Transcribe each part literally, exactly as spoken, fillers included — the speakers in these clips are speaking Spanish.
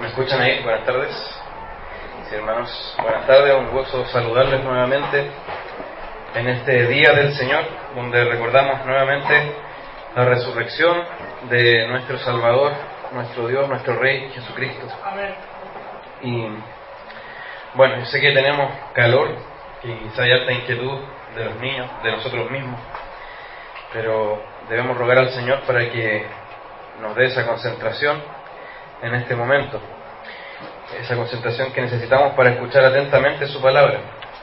¿Me escuchan ahí? Buenas tardes. Sí, hermanos, buenas tardes. Un gozo saludarles nuevamente en este día del Señor, donde recordamos nuevamente la resurrección de nuestro Salvador, nuestro Dios, nuestro Rey, Jesucristo. Amén. Y bueno, yo sé que tenemos calor, que quizá hay alta inquietud de los niños, de nosotros mismos, pero debemos rogar al Señor para que nos dé esa concentración en este momento, esa concentración que necesitamos para escuchar atentamente su palabra.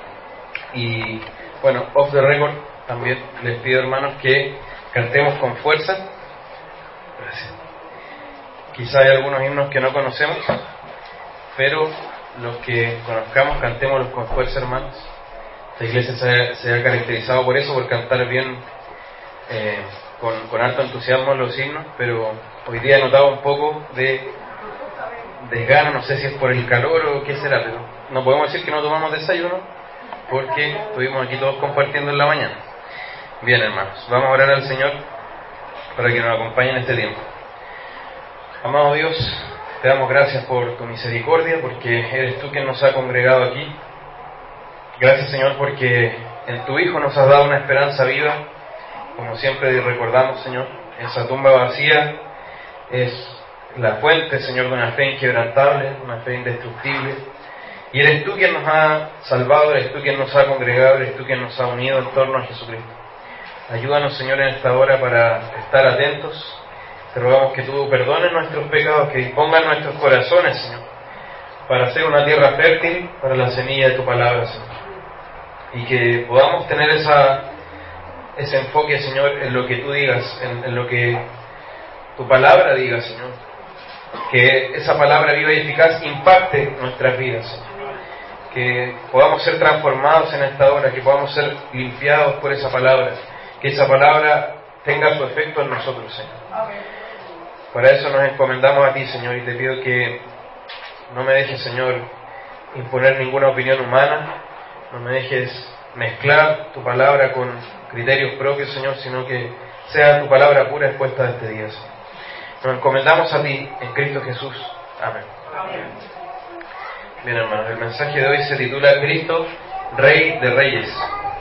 Y bueno, off the record también les pido, hermanos, que cantemos con fuerza. Gracias. Quizá hay algunos himnos que no conocemos, pero los que conozcamos, cantémoslos con fuerza, hermanos. Esta iglesia se ha, se ha caracterizado por eso, por cantar bien, eh, con, con alto entusiasmo los himnos, pero hoy día he notado un poco de desgano, no sé si es por el calor o qué será, pero no podemos decir que no tomamos desayuno, porque estuvimos aquí todos compartiendo en la mañana. Bien, hermanos, vamos a orar al Señor para que nos acompañe en este tiempo. Amado Dios, te damos gracias por tu misericordia, porque eres tú quien nos ha congregado aquí. Gracias, Señor, porque en tu Hijo nos has dado una esperanza viva, como siempre recordamos, Señor. Esa tumba vacía es la fuente, Señor, de una fe inquebrantable, una fe indestructible. Y eres tú quien nos ha salvado, eres tú quien nos ha congregado, eres tú quien nos ha unido en torno a Jesucristo. Ayúdanos, Señor, en esta hora para estar atentos. Te rogamos que tú perdones nuestros pecados, que dispongas nuestros corazones, Señor, para hacer una tierra fértil para la semilla de tu palabra, Señor. Y que podamos tener esa, ese enfoque, Señor, en lo que tú digas, en, en lo que tu palabra diga, Señor. Que esa palabra viva y eficaz impacte nuestras vidas, Señor. Que podamos ser transformados en esta hora, que podamos ser limpiados por esa palabra, que esa palabra tenga su efecto en nosotros, Señor. Para eso nos encomendamos a ti, Señor, y te pido que no me dejes, Señor, imponer ninguna opinión humana, no me dejes mezclar tu palabra con criterios propios, Señor, sino que sea tu palabra pura expuesta de este día, Señor. Nos encomendamos a ti en Cristo Jesús. Amén. Amén. Bien, hermanos, el mensaje de hoy se titula Cristo, Rey de Reyes.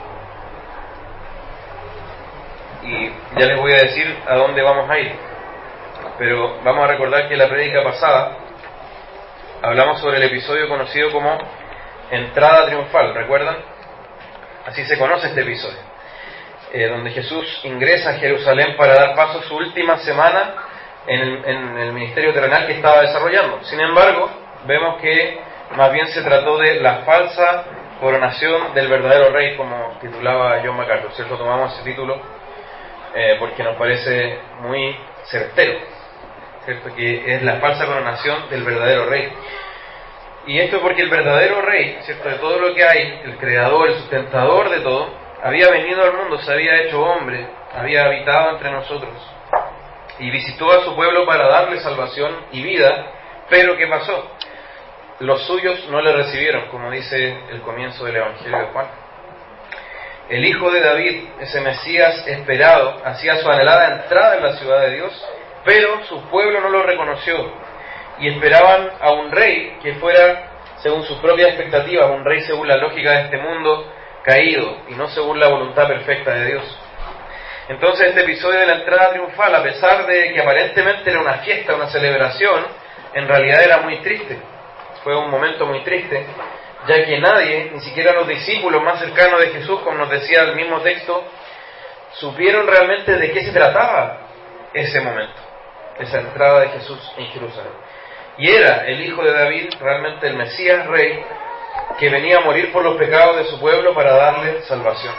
Y ya les voy a decir a dónde vamos a ir. Pero vamos a recordar que en la prédica pasada hablamos sobre el episodio conocido como Entrada Triunfal, ¿recuerdan? Así se conoce este episodio, eh, donde Jesús ingresa a Jerusalén para dar paso a su última semana en el, en el ministerio terrenal que estaba desarrollando. Sin embargo, vemos que más bien se trató de la falsa coronación del verdadero rey, como titulaba John MacArthur, ¿cierto? Tomamos ese título eh, porque nos parece muy certero, ¿cierto? Que es la falsa coronación del verdadero rey. Y esto es porque el verdadero rey, ¿cierto?, de todo lo que hay, el creador, el sustentador de todo, había venido al mundo, se había hecho hombre, había habitado entre nosotros y visitó a su pueblo para darle salvación y vida. Pero ¿qué pasó? Los suyos no le recibieron, como dice el comienzo del Evangelio de Juan. El Hijo de David, ese Mesías esperado, hacía su anhelada entrada en la ciudad de Dios, pero su pueblo no lo reconoció y esperaban a un rey que fuera según sus propias expectativas, un rey según la lógica de este mundo caído y no según la voluntad perfecta de Dios. Entonces este episodio de la entrada triunfal, a pesar de que aparentemente era una fiesta, una celebración, en realidad era muy triste. Fue un momento muy triste, ya que nadie, ni siquiera los discípulos más cercanos de Jesús, como nos decía el mismo texto, supieron realmente de qué se trataba ese momento, esa entrada de Jesús en Jerusalén. Y era el Hijo de David, realmente el Mesías Rey, que venía a morir por los pecados de su pueblo para darle salvación.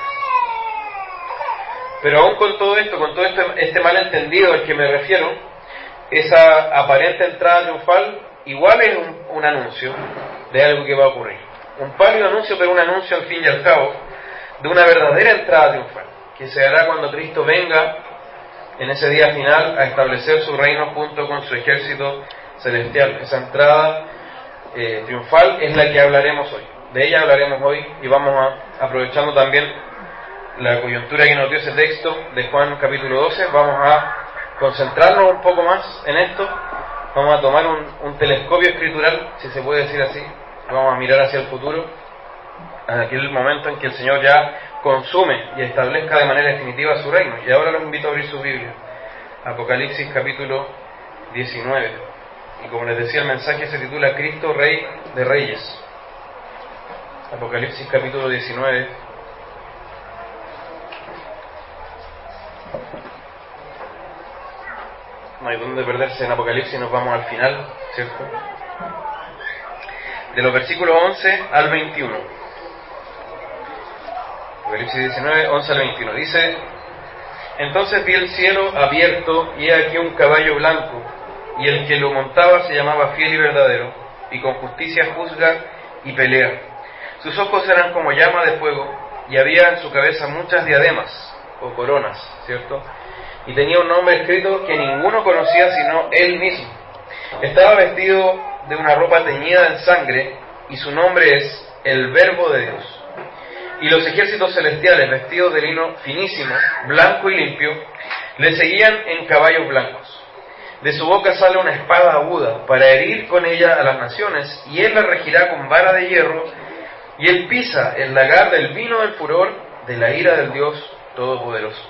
Pero aún con todo esto, con todo este, este malentendido al que me refiero, esa aparente entrada triunfal igual es un, un anuncio de algo que va a ocurrir. Un pálido anuncio, pero un anuncio al fin y al cabo de una verdadera entrada triunfal, que se hará cuando Cristo venga en ese día final a establecer su reino junto con su ejército celestial. Esa entrada eh, triunfal es la que hablaremos hoy. De ella hablaremos hoy y vamos a, aprovechando también la coyuntura que nos dio ese texto de Juan capítulo doce, vamos a concentrarnos un poco más en esto Vamos a tomar un, un telescopio escritural, si se puede decir así. Vamos a mirar hacia el futuro, en aquel momento en que el Señor ya consume y establezca de manera definitiva su reino. Y ahora los invito a abrir su Biblia. Apocalipsis capítulo diecinueve. Y como les decía, el mensaje se titula Cristo Rey de Reyes. Apocalipsis capítulo diecinueve. No hay dónde perderse en Apocalipsis, nos vamos al final, ¿cierto? De los versículos once al veintiuno. Apocalipsis diecinueve, once al veintiuno. Dice: Entonces vi el cielo abierto, y he aquí un caballo blanco, y el que lo montaba se llamaba Fiel y Verdadero, y con justicia juzga y pelea. Sus ojos eran como llama de fuego, y había en su cabeza muchas diademas, o coronas, ¿cierto? Y tenía un nombre escrito que ninguno conocía sino él mismo. Estaba vestido de una ropa teñida en sangre, y su nombre es el Verbo de Dios. Y los ejércitos celestiales, vestidos de lino finísimo, blanco y limpio, le seguían en caballos blancos. De su boca sale una espada aguda, para herir con ella a las naciones, y él la regirá con vara de hierro, y él pisa el lagar del vino del furor de la ira del Dios Todopoderoso.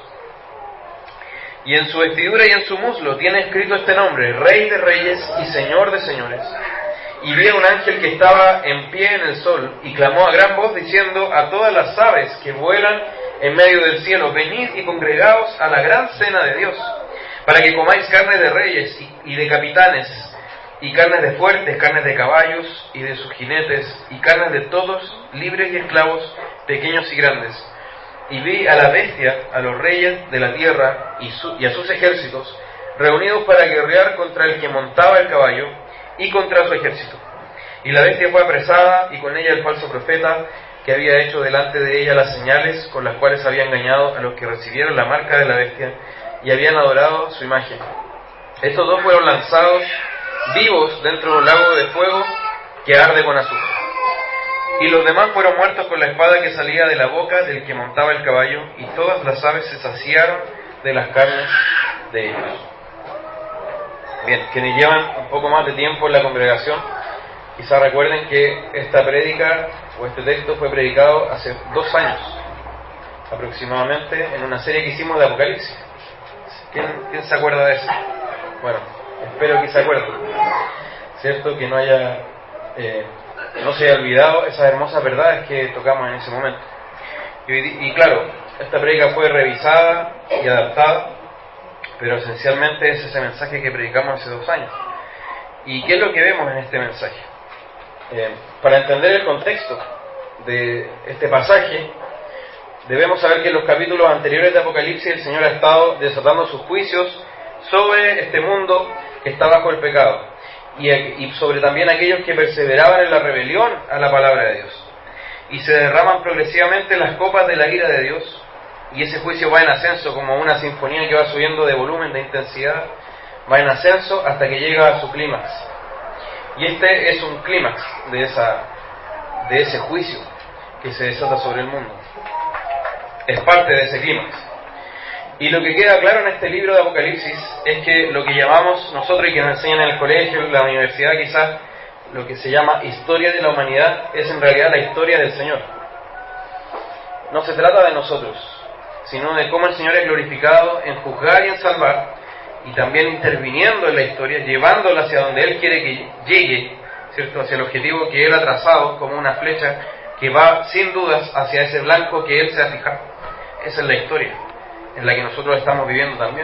Y en su vestidura y en su muslo tiene escrito este nombre: Rey de Reyes y Señor de Señores. Y vi a un ángel que estaba en pie en el sol, y clamó a gran voz diciendo a todas las aves que vuelan en medio del cielo: venid y congregaos a la gran cena de Dios, para que comáis carne de reyes y de capitanes, y carnes de fuertes, carnes de caballos y de sus jinetes, y carnes de todos, libres y esclavos, pequeños y grandes. Y vi a la bestia, a los reyes de la tierra y, su, y a sus ejércitos, reunidos para guerrear contra el que montaba el caballo y contra su ejército. Y la bestia fue apresada, y con ella el falso profeta, que había hecho delante de ella las señales con las cuales había engañado a los que recibieron la marca de la bestia y habían adorado su imagen. Estos dos fueron lanzados vivos dentro de un lago de fuego que arde con azufre. Y los demás fueron muertos con la espada que salía de la boca del que montaba el caballo, y todas las aves se saciaron de las carnes de ellos. Bien, quienes llevan un poco más de tiempo en la congregación, quizás recuerden que esta prédica o este texto fue predicado hace dos años aproximadamente en una serie que hicimos de Apocalipsis. ¿Quién, quién se acuerda de eso? Bueno, espero que se acuerden, ¿cierto? Que no haya eh, no se haya olvidado esas hermosas verdades que tocamos en ese momento. Y, y claro, esta prédica fue revisada y adaptada, pero esencialmente es ese mensaje que predicamos hace dos años. ¿Y qué es lo que vemos en este mensaje? Eh, para entender el contexto de este pasaje, debemos saber que en los capítulos anteriores de Apocalipsis el Señor ha estado desatando sus juicios sobre este mundo que está bajo el pecado, y, y sobre también aquellos que perseveraban en la rebelión a la palabra de Dios. Y se derraman progresivamente las copas de la ira de Dios, y ese juicio va en ascenso como una sinfonía que va subiendo de volumen, de intensidad, va en ascenso hasta que llega a su clímax. Y este es un clímax de, esa, de ese juicio que se desata sobre el mundo. Es parte de ese clímax. Y lo que queda claro en este libro de Apocalipsis es que lo que llamamos nosotros, y que nos enseñan en el colegio, en la universidad quizás, lo que se llama historia de la humanidad, es en realidad la historia del Señor. No se trata de nosotros, sino de cómo el Señor es glorificado en juzgar y en salvar, y también interviniendo en la historia, llevándola hacia donde Él quiere que llegue, ¿cierto? Hacia el objetivo que Él ha trazado como una flecha que va sin dudas hacia ese blanco que Él se ha fijado. Esa es la historia en la que nosotros estamos viviendo también.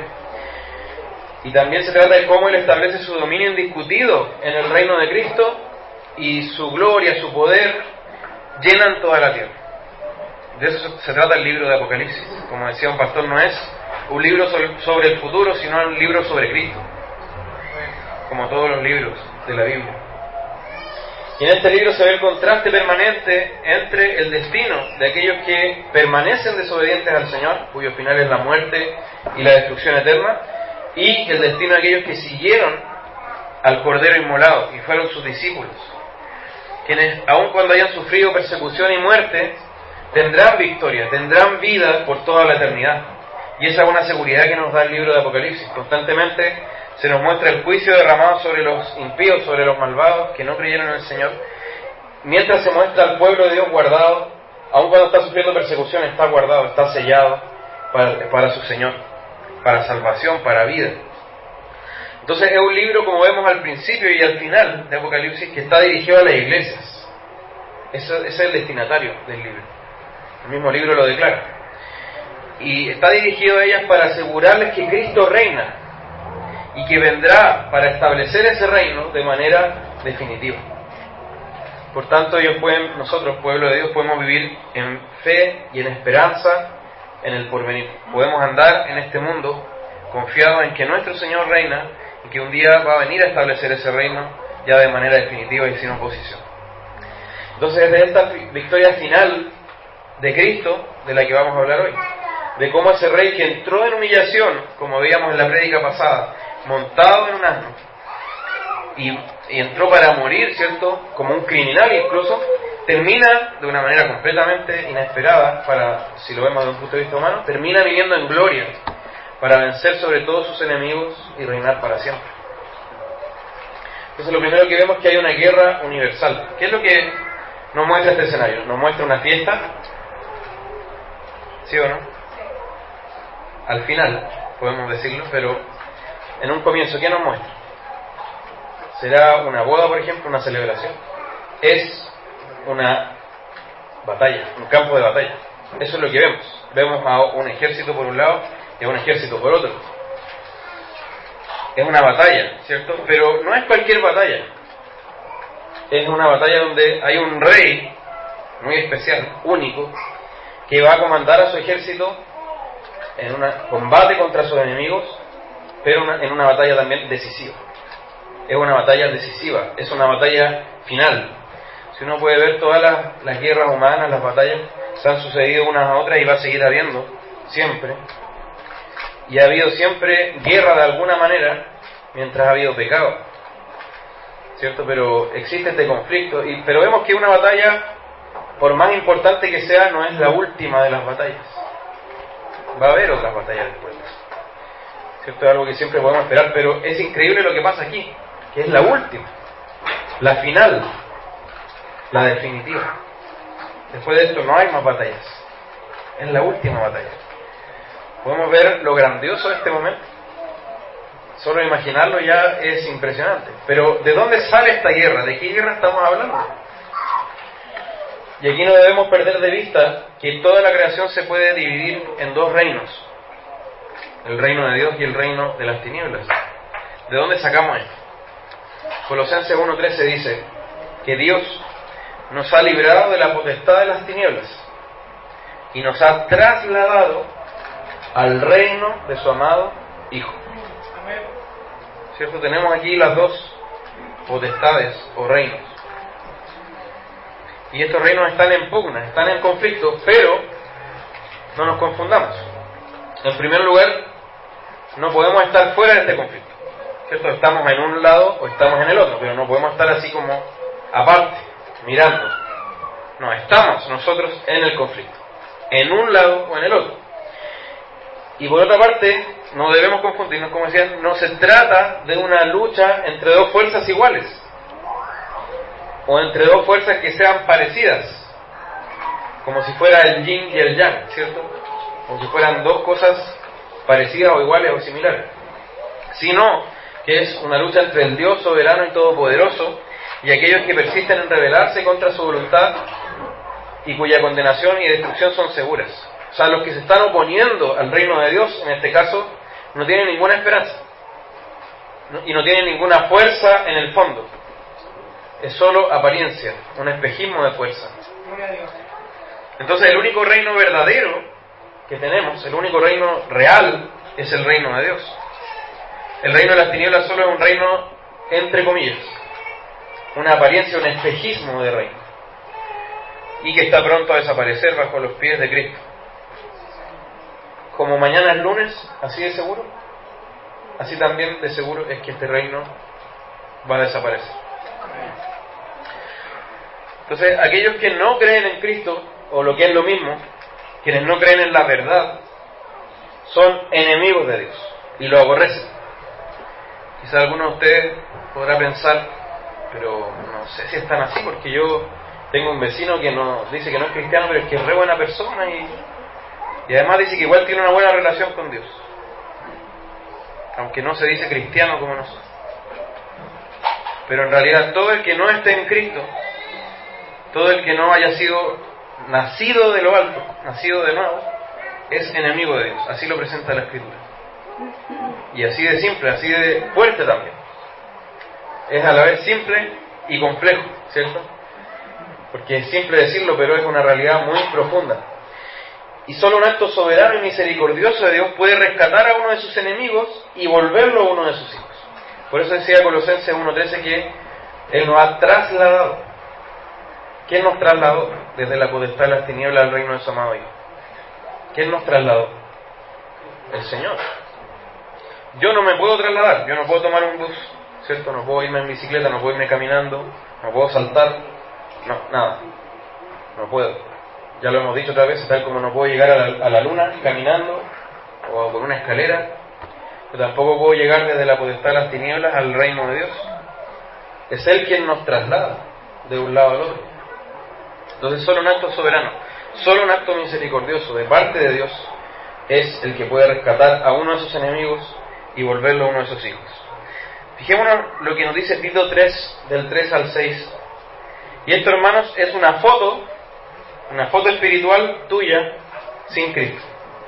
Y también se trata de cómo Él establece su dominio indiscutido en el reino de Cristo, y su gloria, su poder llenan toda la tierra. De eso se trata el libro de Apocalipsis. Como decía un pastor, no es un libro sobre el futuro, sino un libro sobre Cristo, como todos los libros de la Biblia. Y en este libro se ve el contraste permanente entre el destino de aquellos que permanecen desobedientes al Señor, cuyo final es la muerte y la destrucción eterna, y el destino de aquellos que siguieron al Cordero inmolado y fueron sus discípulos, quienes, aun cuando hayan sufrido persecución y muerte, tendrán victoria, tendrán vida por toda la eternidad. Y esa es una seguridad que nos da el libro de Apocalipsis. Constantemente Se nos muestra el juicio derramado sobre los impíos, sobre los malvados que no creyeron en el Señor, mientras se muestra al pueblo de Dios guardado, aun cuando está sufriendo persecución, está guardado, está sellado para, para su Señor, para salvación, para vida. Entonces es un libro, como vemos al principio y al final de Apocalipsis, que está dirigido a las iglesias. Ese, ese es el destinatario del libro. El mismo libro lo declara. Y está dirigido a ellas para asegurarles que Cristo reina y que vendrá para establecer ese reino de manera definitiva. Por tanto, ellos pueden, nosotros, pueblo de Dios, podemos vivir en fe y en esperanza en el porvenir. Podemos andar en este mundo confiados en que nuestro Señor reina y que un día va a venir a establecer ese reino ya de manera definitiva y sin oposición. Entonces, de esta victoria final de Cristo, de la que vamos a hablar hoy, de cómo ese rey que entró en humillación, como veíamos en la prédica pasada, montado en un asno, y, y entró para morir, ¿cierto?, como un criminal incluso, termina de una manera completamente inesperada, para, si lo vemos desde un punto de vista humano, termina viviendo en gloria, para vencer sobre todos sus enemigos y reinar para siempre. Entonces lo primero que vemos es que hay una guerra universal. ¿Qué es lo que nos muestra este escenario? Nos muestra una fiesta, ¿sí o no? Al final, podemos decirlo, pero en un comienzo, ¿qué nos muestra? ¿Será una boda, por ejemplo, una celebración? Es una batalla, un campo de batalla. Eso es lo que vemos. Vemos a un ejército por un lado y a un ejército por otro. Es una batalla, ¿cierto? Pero no es cualquier batalla. Es una batalla donde hay un rey muy especial, único, que va a comandar a su ejército en un combate contra sus enemigos, pero una, en una batalla también decisiva. Es una batalla decisiva, es una batalla final. Si uno puede ver todas las, las guerras humanas, las batallas, se han sucedido unas a otras y va a seguir habiendo, siempre. Y ha habido siempre guerra de alguna manera, mientras ha habido pecado, ¿cierto? Pero existe este conflicto, y, pero vemos que una batalla, por más importante que sea, no es la última de las batallas. Va a haber otras batallas después, ¿cierto? Es algo que siempre podemos esperar, pero es increíble lo que pasa aquí, que es la última, la final, la definitiva. Después de esto no hay más batallas, es la última batalla. Podemos ver lo grandioso de este momento. Solo imaginarlo ya es impresionante. Pero ¿de dónde sale esta guerra? ¿De qué guerra estamos hablando? Y aquí no debemos perder de vista que toda la creación se puede dividir en dos reinos: el reino de Dios y el reino de las tinieblas. ¿De dónde sacamos esto? Colosenses uno trece dice que Dios nos ha librado de la potestad de las tinieblas y nos ha trasladado al reino de su amado Hijo. ¿Cierto? Tenemos aquí las dos potestades o reinos. Y estos reinos están en pugna, están en conflicto, pero no nos confundamos. En primer lugar, no podemos estar fuera de este conflicto, ¿cierto? Estamos en un lado o estamos en el otro, pero no podemos estar así como aparte, mirando. No, estamos nosotros en el conflicto, en un lado o en el otro. Y por otra parte, no debemos confundirnos, como decían, no se trata de una lucha entre dos fuerzas iguales, o entre dos fuerzas que sean parecidas, como si fuera el yin y el yang, ¿cierto? Como si fueran dos cosas parecidas o iguales o similares, sino que es una lucha entre el Dios soberano y todopoderoso y aquellos que persisten en rebelarse contra su voluntad y cuya condenación y destrucción son seguras. O sea, los que se están oponiendo al reino de Dios, en este caso, no tienen ninguna esperanza y no tienen ninguna fuerza en el fondo. Es solo apariencia, un espejismo de fuerza. Entonces el único reino verdadero que tenemos, el único reino real, es el reino de Dios. El reino de las tinieblas solo es un reino entre comillas, una apariencia, un espejismo de reino, y que está pronto a desaparecer bajo los pies de Cristo. Como mañana es lunes, así de seguro, así también de seguro es que este reino va a desaparecer. Entonces, aquellos que no creen en Cristo, o lo que es lo mismo, quienes no creen en la verdad, son enemigos de Dios y lo aborrecen. Quizá alguno de ustedes podrá pensar, pero no sé si es tan así, porque yo tengo un vecino que nos dice que no es cristiano, pero es que es re buena persona y, y además dice que igual tiene una buena relación con Dios, aunque no se dice cristiano como nosotros. Pero en realidad todo el que no esté en Cristo, todo el que no haya sido nacido de lo alto, nacido de nuevo, es enemigo de Dios. Así lo presenta la Escritura. Y así de simple, así de fuerte también. Es a la vez simple y complejo, ¿cierto? Porque es simple decirlo, pero es una realidad muy profunda. Y solo un acto soberano y misericordioso de Dios puede rescatar a uno de sus enemigos y volverlo uno de sus hijos. Por eso decía Colosenses uno trece que Él nos ha trasladado. ¿Quién nos trasladó desde la potestad de las tinieblas al reino de su amado Hijo? ¿Quién nos trasladó? El Señor. Yo no me puedo trasladar, yo no puedo tomar un bus, ¿cierto? No puedo irme en bicicleta, no puedo irme caminando, no puedo saltar, no, nada, no puedo. Ya lo hemos dicho otra vez, tal como no puedo llegar a la, a la luna caminando o por una escalera, yo tampoco puedo llegar desde la potestad de las tinieblas al reino de Dios. Es Él quien nos traslada de un lado al otro. Entonces solo un acto soberano, solo un acto misericordioso de parte de Dios es el que puede rescatar a uno de sus enemigos y volverlo a uno de sus hijos. Fijémonos lo que nos dice Tito tres, del tres al seis. Y esto, hermanos, es una foto, una foto espiritual tuya sin Cristo.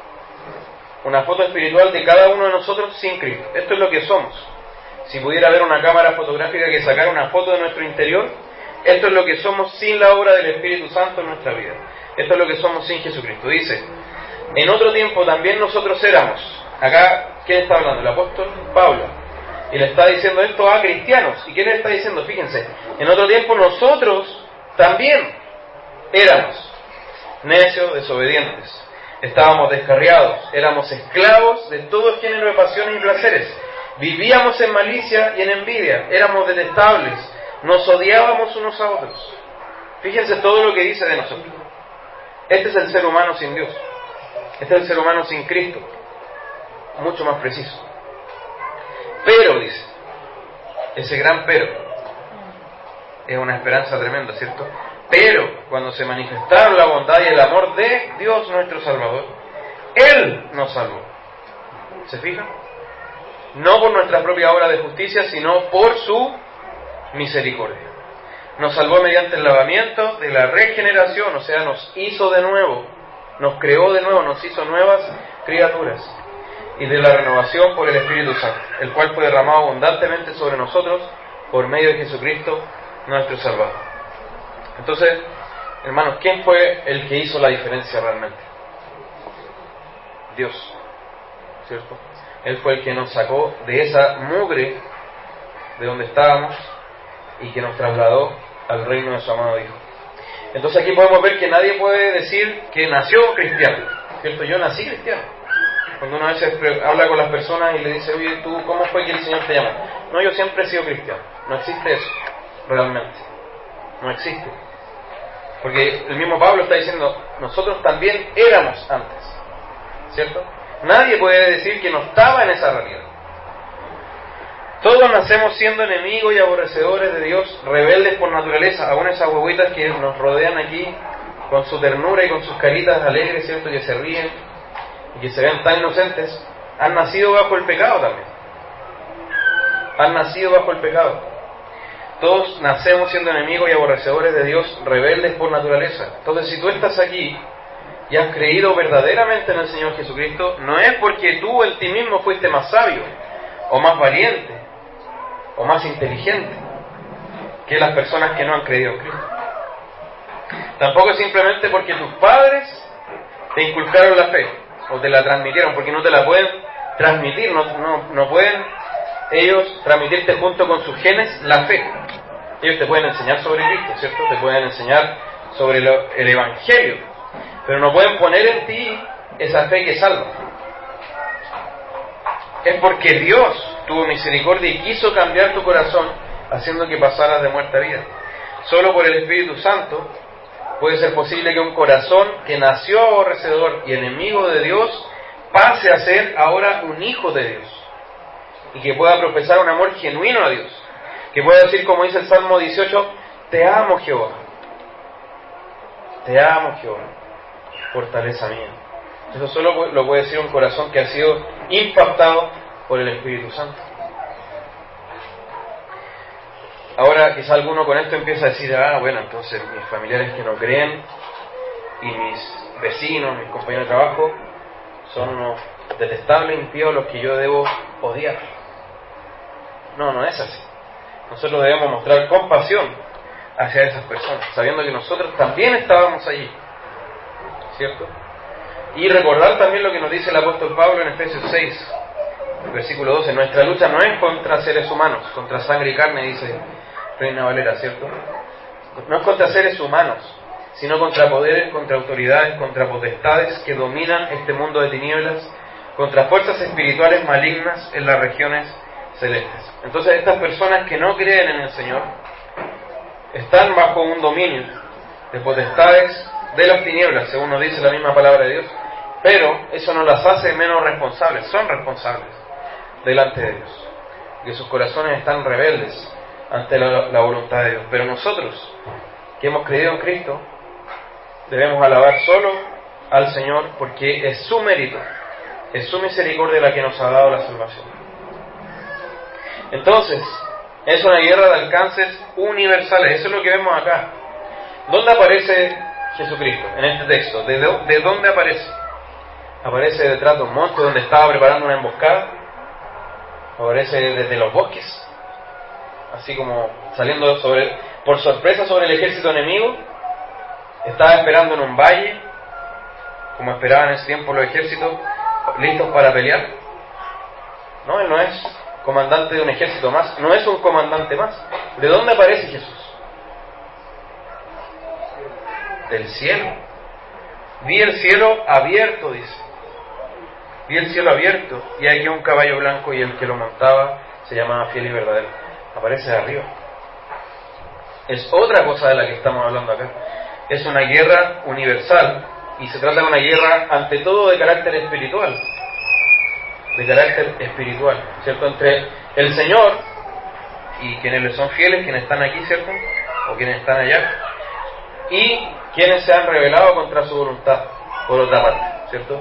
Una foto espiritual de cada uno de nosotros sin Cristo. Esto es lo que somos. Si pudiera haber una cámara fotográfica que sacara una foto de nuestro interior, esto es lo que somos sin la obra del Espíritu Santo en nuestra vida. Esto es lo que somos sin Jesucristo. Dice, en otro tiempo también nosotros éramos. Acá, ¿quién está hablando? El apóstol Pablo. Y le está diciendo esto a cristianos. ¿Y qué le está diciendo? Fíjense, en otro tiempo nosotros también éramos necios, desobedientes. Estábamos descarriados, éramos esclavos de todo género de pasiones y placeres. Vivíamos en malicia y en envidia, éramos detestables, nos odiábamos unos a otros. Fíjense todo lo que dice de nosotros. Este es el ser humano sin Dios. Este es el ser humano sin Cristo. Mucho más preciso. Pero, dice, ese gran pero, es una esperanza tremenda, ¿cierto? Pero, cuando se manifestaron la bondad y el amor de Dios nuestro Salvador, Él nos salvó. ¿Se fijan? No por nuestra propia obra de justicia, sino por su misericordia. Nos salvó mediante el lavamiento de la regeneración, o sea, nos hizo de nuevo, nos creó de nuevo, nos hizo nuevas criaturas. Y de la renovación por el Espíritu Santo, el cual fue derramado abundantemente sobre nosotros por medio de Jesucristo, nuestro Salvador. Entonces, hermanos, ¿quién fue el que hizo la diferencia realmente? Dios, ¿cierto? Él fue el que nos sacó de esa mugre de donde estábamos y que nos trasladó al reino de su amado Hijo. Entonces aquí podemos ver que nadie puede decir que nació cristiano, ¿cierto? Yo nací cristiano. Cuando uno a veces habla con las personas y le dice, oye, ¿tú cómo fue que el Señor te llamó? No, yo siempre he sido cristiano. No existe eso, realmente. No existe. Porque el mismo Pablo está diciendo, nosotros también éramos antes, ¿cierto? Nadie puede decir que no estaba en esa realidad. Todos nacemos siendo enemigos y aborrecedores de Dios, rebeldes por naturaleza, aún esas huevitas que nos rodean aquí, con su ternura y con sus caritas alegres, ¿cierto? Que se ríen y que se ven tan inocentes, han nacido bajo el pecado también. Han nacido bajo el pecado. Todos nacemos siendo enemigos y aborrecedores de Dios, rebeldes por naturaleza. Entonces, si tú estás aquí y has creído verdaderamente en el Señor Jesucristo, no es porque tú en ti mismo fuiste más sabio, o más valiente, o más inteligente que las personas que no han creído en Cristo. Tampoco es simplemente porque tus padres te inculcaron la fe, o te la transmitieron, porque no te la pueden transmitir, no, no, no pueden ellos transmitirte junto con sus genes la fe. Ellos te pueden enseñar sobre Cristo, ¿cierto? Te pueden enseñar sobre lo, el Evangelio, pero no pueden poner en ti esa fe que salva. Es porque Dios tuvo misericordia y quiso cambiar tu corazón, haciendo que pasaras de muerte a vida. Solo por el Espíritu Santo puede ser posible que un corazón que nació aborrecedor y enemigo de Dios pase a ser ahora un hijo de Dios. y que pueda profesar un amor genuino a Dios, que pueda decir, como dice el Salmo dieciocho, te amo Jehová, te amo Jehová, fortaleza mía. Eso solo lo puede decir un corazón que ha sido impactado por el Espíritu Santo. Ahora quizá alguno con esto empieza a decir, ah, bueno, entonces mis familiares que no creen y mis vecinos, mis compañeros de trabajo son unos detestables impíos a los que yo debo odiar. No, no es así. Nosotros debemos mostrar compasión hacia esas personas, sabiendo que nosotros también estábamos allí, ¿cierto? Y recordar también lo que nos dice el apóstol Pablo en Efesios seis, versículo doce. Nuestra lucha no es contra seres humanos, contra sangre y carne, dice Reina Valera, ¿cierto? No es contra seres humanos, sino contra poderes, contra autoridades, contra potestades que dominan este mundo de tinieblas, contra fuerzas espirituales malignas en las regiones celestes. Entonces estas personas que no creen en el Señor están bajo un dominio de potestades de las tinieblas, según nos dice la misma palabra de Dios, pero eso no las hace menos responsables, son responsables delante de Dios, que sus corazones están rebeldes ante la, la voluntad de Dios. Pero nosotros, que hemos creído en Cristo, debemos alabar solo al Señor, porque es su mérito, es su misericordia la que nos ha dado la salvación. Entonces, es una guerra de alcances universales. Eso es lo que vemos acá. ¿Dónde aparece Jesucristo en este texto? ¿De, do, ¿De dónde aparece? ¿Aparece detrás de un monte donde estaba preparando una emboscada? ¿Aparece desde los bosques? Así como saliendo sobre, por sorpresa sobre el ejército enemigo. ¿Estaba esperando en un valle, como esperaban en ese tiempo los ejércitos, listos para pelear? No, él no es comandante de un ejército más, no es un comandante más. ¿De dónde aparece Jesús? Del cielo. Vi el cielo abierto, dice. Vi el cielo abierto, y aquí un caballo blanco, y el que lo montaba se llamaba Fiel y Verdadero. Aparece de arriba. Es otra cosa de la que estamos hablando acá. Es una guerra universal, y se trata de una guerra ante todo de carácter espiritual. De carácter espiritual, ¿cierto? Entre el Señor y quienes le son fieles, quienes están aquí, ¿cierto? O quienes están allá, y quienes se han rebelado contra su voluntad, por otra parte, ¿cierto?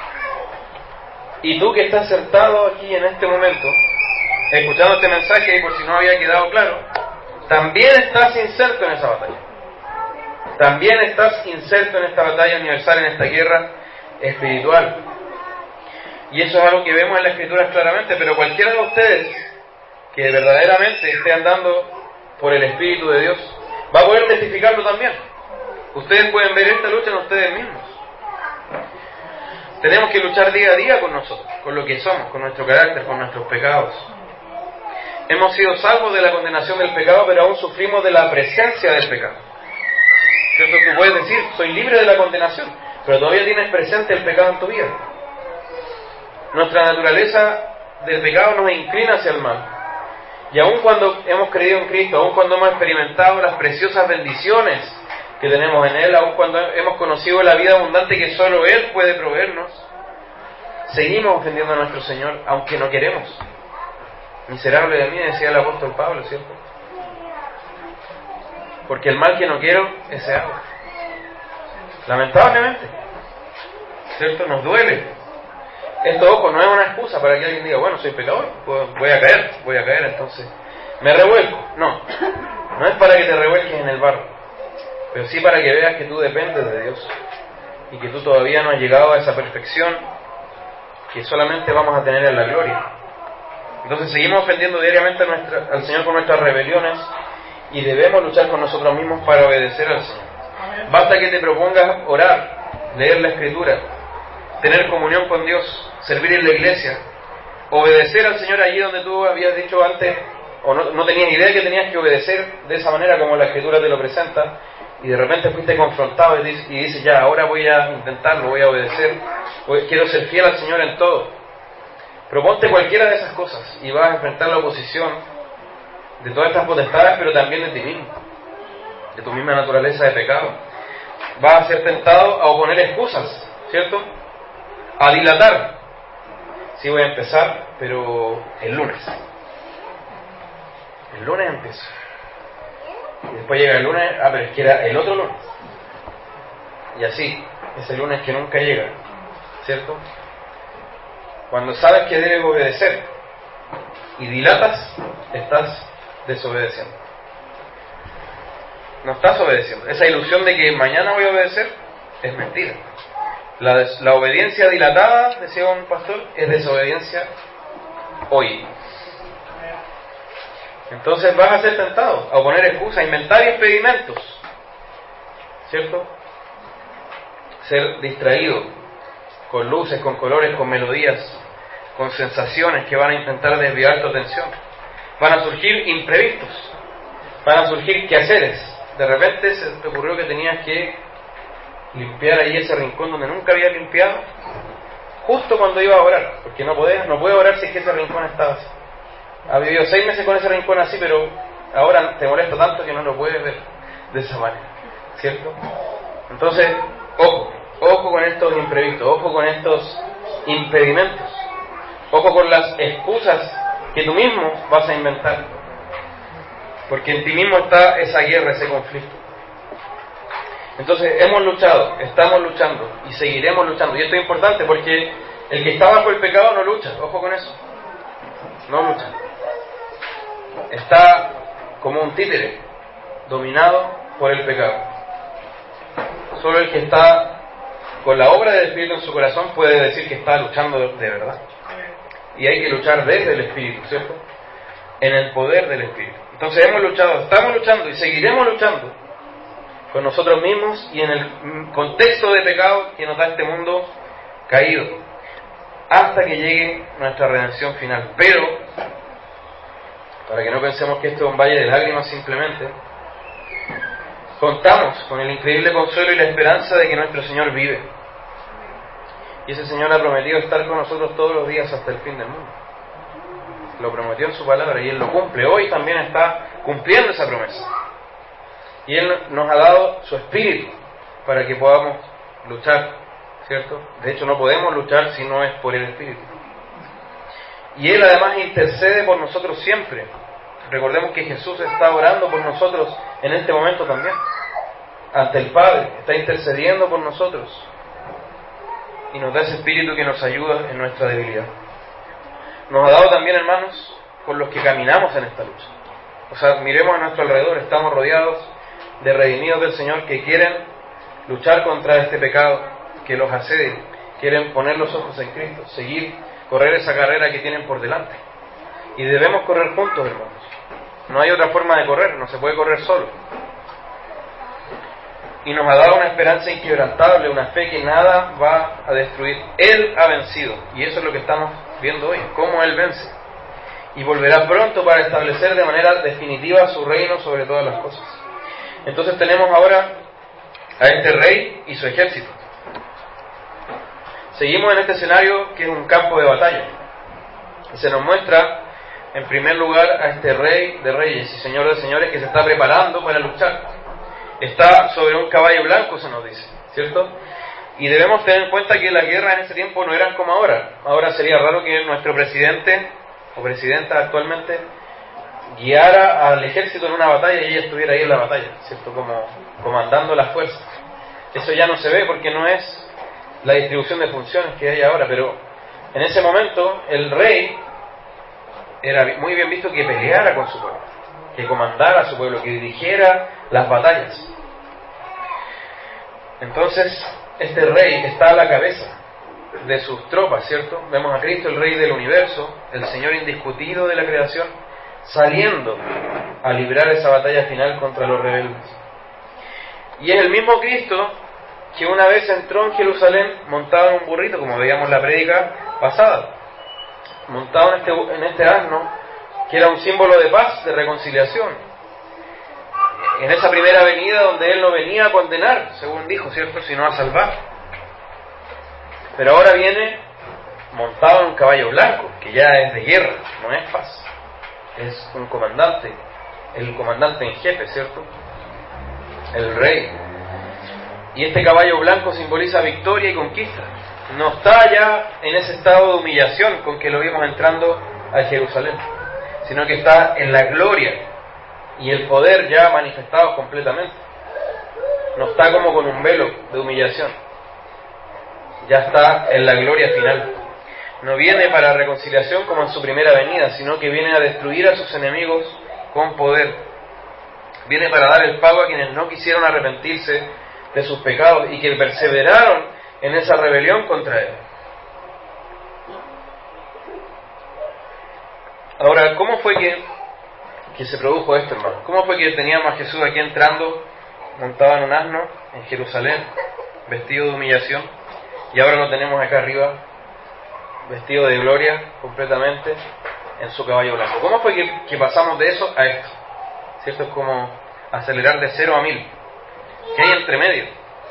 Y tú que estás sentado aquí en este momento, escuchando este mensaje, y por si no había quedado claro, también estás inserto en esa batalla. También estás inserto en esta batalla universal, en esta guerra espiritual. Y eso es algo que vemos en las Escrituras claramente, pero cualquiera de ustedes que verdaderamente esté andando por el Espíritu de Dios va a poder testificarlo también. Ustedes pueden ver esta lucha en ustedes mismos. Tenemos que luchar día a día con nosotros, con lo que somos, con nuestro carácter, con nuestros pecados. Hemos sido salvos de la condenación del pecado, pero aún sufrimos de la presencia del pecado. ¿Cierto? Tú puedes decir, soy libre de la condenación, pero todavía tienes presente el pecado en tu vida. Nuestra naturaleza del pecado nos inclina hacia el mal. Y aun cuando hemos creído en Cristo, aun cuando hemos experimentado las preciosas bendiciones que tenemos en Él, aun cuando hemos conocido la vida abundante que solo Él puede proveernos, seguimos ofendiendo a nuestro Señor, aunque no queremos. Miserable de mí, decía el apóstol Pablo, ¿cierto? Porque el mal que no quiero, ese hago. Lamentablemente, ¿cierto? Nos duele. Esto, ojo, no es una excusa para que alguien diga, bueno, soy pecador, voy a caer, voy a caer, entonces me revuelco. No, no es para que te revuelques en el barro, pero sí para que veas que tú dependes de Dios y que tú todavía no has llegado a esa perfección que solamente vamos a tener en la gloria. Entonces seguimos ofendiendo diariamente a nuestra, al Señor con nuestras rebeliones, y debemos luchar con nosotros mismos para obedecer al Señor. Basta que te propongas orar, leer la Escritura, tener comunión con Dios, servir en la iglesia, obedecer al Señor allí donde tú habías dicho antes, o no, no tenías idea que tenías que obedecer de esa manera como la Escritura te lo presenta, y de repente fuiste confrontado y dices, y dices ya, ahora voy a intentarlo, voy a obedecer, voy, quiero ser fiel al Señor en todo. Proponte cualquiera de esas cosas y vas a enfrentar la oposición de todas estas potestades, pero también de ti mismo, de tu misma naturaleza de pecado. Vas a ser tentado a oponer excusas, ¿cierto? A dilatar. sí voy a empezar, pero el lunes. El lunes empiezo. Y después llega el lunes, ah, pero es que era el otro lunes. Y así, ese lunes que nunca llega, ¿cierto? Cuando sabes que debes obedecer y dilatas, estás desobedeciendo. No estás obedeciendo. Esa ilusión de que mañana voy a obedecer es mentira. La, des- la obediencia dilatada, decía un pastor, es desobediencia hoy. Entonces vas a ser tentado a poner excusas, a inventar impedimentos, ¿cierto? Ser distraído con luces, con colores, con melodías, con sensaciones que van a intentar desviar tu atención. Van a surgir imprevistos, van a surgir quehaceres. De repente se te ocurrió que tenías que limpiar ahí ese rincón donde nunca habías limpiado, justo cuando iba a orar, porque no podés, no puedes orar si es que ese rincón estaba así. Has vivido seis meses con ese rincón así, pero ahora te molesta tanto que no lo puedes ver de esa manera, ¿cierto? Entonces, ojo, ojo con estos imprevistos, ojo con estos impedimentos, ojo con las excusas que tú mismo vas a inventar, porque en ti mismo está esa guerra, ese conflicto. Entonces, hemos luchado, estamos luchando y seguiremos luchando. Y esto es importante porque el que está bajo el pecado no lucha, ojo con eso, no lucha. Está como un títere, dominado por el pecado. Solo el que está con la obra del Espíritu en su corazón puede decir que está luchando de verdad. Y hay que luchar desde el Espíritu, ¿cierto? En el poder del Espíritu. Entonces hemos luchado, estamos luchando y seguiremos luchando con nosotros mismos y en el contexto de pecado que nos da este mundo caído, hasta que llegue nuestra redención final. Pero, para que no pensemos que esto es un valle de lágrimas simplemente, contamos con el increíble consuelo y la esperanza de que nuestro Señor vive. Y ese Señor ha prometido estar con nosotros todos los días hasta el fin del mundo. Lo prometió en su palabra y Él lo cumple. Hoy también está cumpliendo esa promesa. Y Él nos ha dado su Espíritu para que podamos luchar, ¿cierto? De hecho, no podemos luchar si no es por el Espíritu. Y Él además intercede por nosotros siempre. Recordemos que Jesús está orando por nosotros en este momento también. Ante el Padre, está intercediendo por nosotros. Y nos da ese Espíritu que nos ayuda en nuestra debilidad. Nos ha dado también, hermanos, con los que caminamos en esta lucha. O sea, miremos a nuestro alrededor, estamos rodeados de redimidos del Señor que quieren luchar contra este pecado que los asedia, quieren poner los ojos en Cristo, seguir, correr esa carrera que tienen por delante. Y debemos correr juntos, hermanos. No hay otra forma de correr, no se puede correr solo. Y nos ha dado una esperanza inquebrantable, una fe que nada va a destruir. Él ha vencido, y eso es lo que estamos viendo hoy, cómo Él vence. Y volverá pronto para establecer de manera definitiva su reino sobre todas las cosas. Entonces tenemos ahora a este rey y su ejército. Seguimos en este escenario que es un campo de batalla. Y se nos muestra, en primer lugar, a este rey de reyes y señor de señores que se está preparando para luchar. Está sobre un caballo blanco, se nos dice, ¿cierto? Y debemos tener en cuenta que las guerras en ese tiempo no eran como ahora. Ahora sería raro que nuestro presidente o presidenta actualmente guiara al ejército en una batalla y ella estuviera ahí en la batalla, ¿cierto? Como comandando las fuerzas. Eso ya no se ve porque no es la distribución de funciones que hay ahora, pero en ese momento el rey era muy bien visto que peleara con su pueblo, que comandara a su pueblo, que dirigiera las batallas. Entonces, este rey está a la cabeza de sus tropas, ¿cierto? Vemos a Cristo, el Rey del universo, el Señor indiscutido de la creación, saliendo a librar esa batalla final contra los rebeldes. Y es el mismo Cristo que una vez entró en Jerusalén montado en un burrito, como veíamos en la prédica pasada, montado en este, en este asno, que era un símbolo de paz, de reconciliación. En esa primera venida donde Él no venía a condenar, según dijo, ¿cierto?, sino a salvar. Pero ahora viene montado en un caballo blanco, que ya es de guerra, no es paz. Es un comandante, el comandante en jefe, ¿cierto?, el rey. Y este caballo blanco simboliza victoria y conquista. no está ya en ese estado de humillación con que lo vimos entrando a Jerusalén, sino que está en la gloria y el poder ya manifestados completamente. No está como con un velo de humillación, ya está en la gloria final. No viene para reconciliación como en su primera venida, sino que viene a destruir a sus enemigos con poder. Viene para dar el pago a quienes no quisieron arrepentirse de sus pecados y que perseveraron en esa rebelión contra Él. Ahora, ¿cómo fue que, que se produjo esto, hermano? ¿Cómo fue que teníamos a Jesús aquí entrando, montado en un asno, en Jerusalén, vestido de humillación, y ahora lo tenemos acá arriba, vestido de gloria completamente, en su caballo blanco? ¿Cómo fue que, que pasamos de eso a esto? ¿Cierto? Es como acelerar de cero a mil. ¿Qué hay entre medio?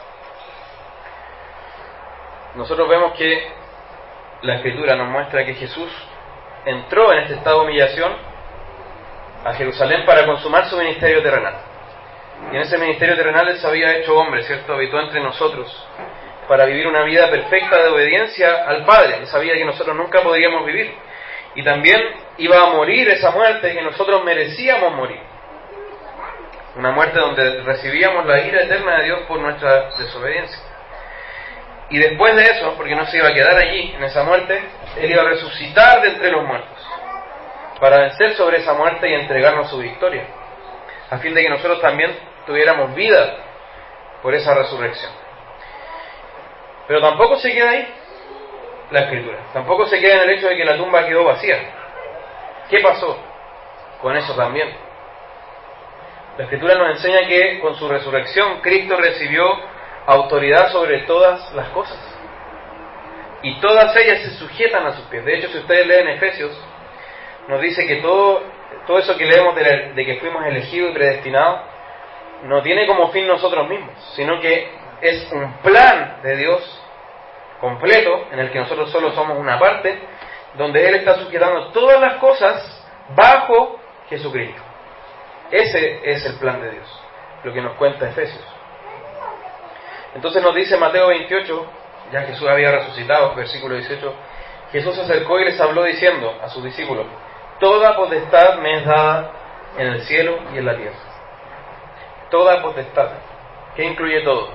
Nosotros vemos que la Escritura nos muestra que Jesús entró en este estado de humillación a Jerusalén para consumar su ministerio terrenal. Y en ese ministerio terrenal Él se había hecho hombre, ¿cierto? Habitó entre nosotros para vivir una vida perfecta de obediencia al Padre. Él sabía que nosotros nunca podríamos vivir. Y también iba a morir esa muerte que nosotros merecíamos morir. Una muerte donde recibíamos la ira eterna de Dios por nuestra desobediencia. Y después de eso, porque no se iba a quedar allí, en esa muerte, Él iba a resucitar de entre los muertos, para vencer sobre esa muerte y entregarnos su victoria, a fin de que nosotros también tuviéramos vida por esa resurrección. Pero tampoco se queda ahí la Escritura, tampoco se queda en el hecho de que la tumba quedó vacía. ¿Qué pasó con eso también? La Escritura nos enseña que con su resurrección Cristo recibió autoridad sobre todas las cosas, y todas ellas se sujetan a sus pies. De hecho, si ustedes leen Efesios, nos dice que todo, todo eso que leemos de, la, de que fuimos elegidos y predestinados, no tiene como fin nosotros mismos, sino que es un plan de Dios completo, en el que nosotros solo somos una parte, donde Él está sujetando todas las cosas bajo Jesucristo. Ese es el plan de Dios, lo que nos cuenta Efesios. Entonces nos dice Mateo veintiocho, ya Jesús había resucitado, versículo dieciocho, Jesús se acercó y les habló diciendo a sus discípulos: toda potestad me es dada en el cielo y en la tierra. Toda potestad. ¿Qué incluye todo?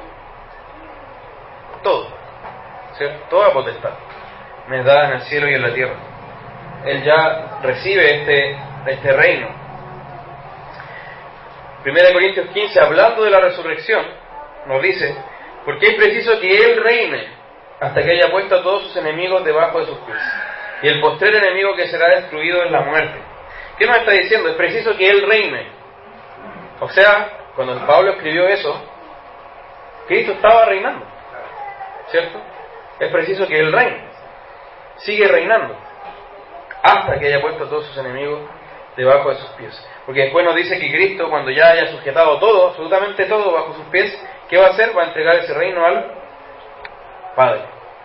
Todo, ¿cierto? Toda potestad me es dada en el cielo y en la tierra. Él ya recibe este, este reino. Primera Corintios quince, hablando de la resurrección, nos dice: porque es preciso que Él reine hasta que haya puesto a todos sus enemigos debajo de sus pies. Y el postrer enemigo que será destruido es la muerte. ¿Qué nos está diciendo? Es preciso que Él reine. O sea, cuando Pablo escribió eso, Cristo estaba reinando, ¿cierto? Es preciso que Él reine. Sigue reinando hasta que haya puesto a todos sus enemigos debajo de sus pies. Porque después nos dice que Cristo, cuando ya haya sujetado todo, absolutamente todo bajo sus pies, ¿qué va a hacer? Va a entregar ese reino al Padre.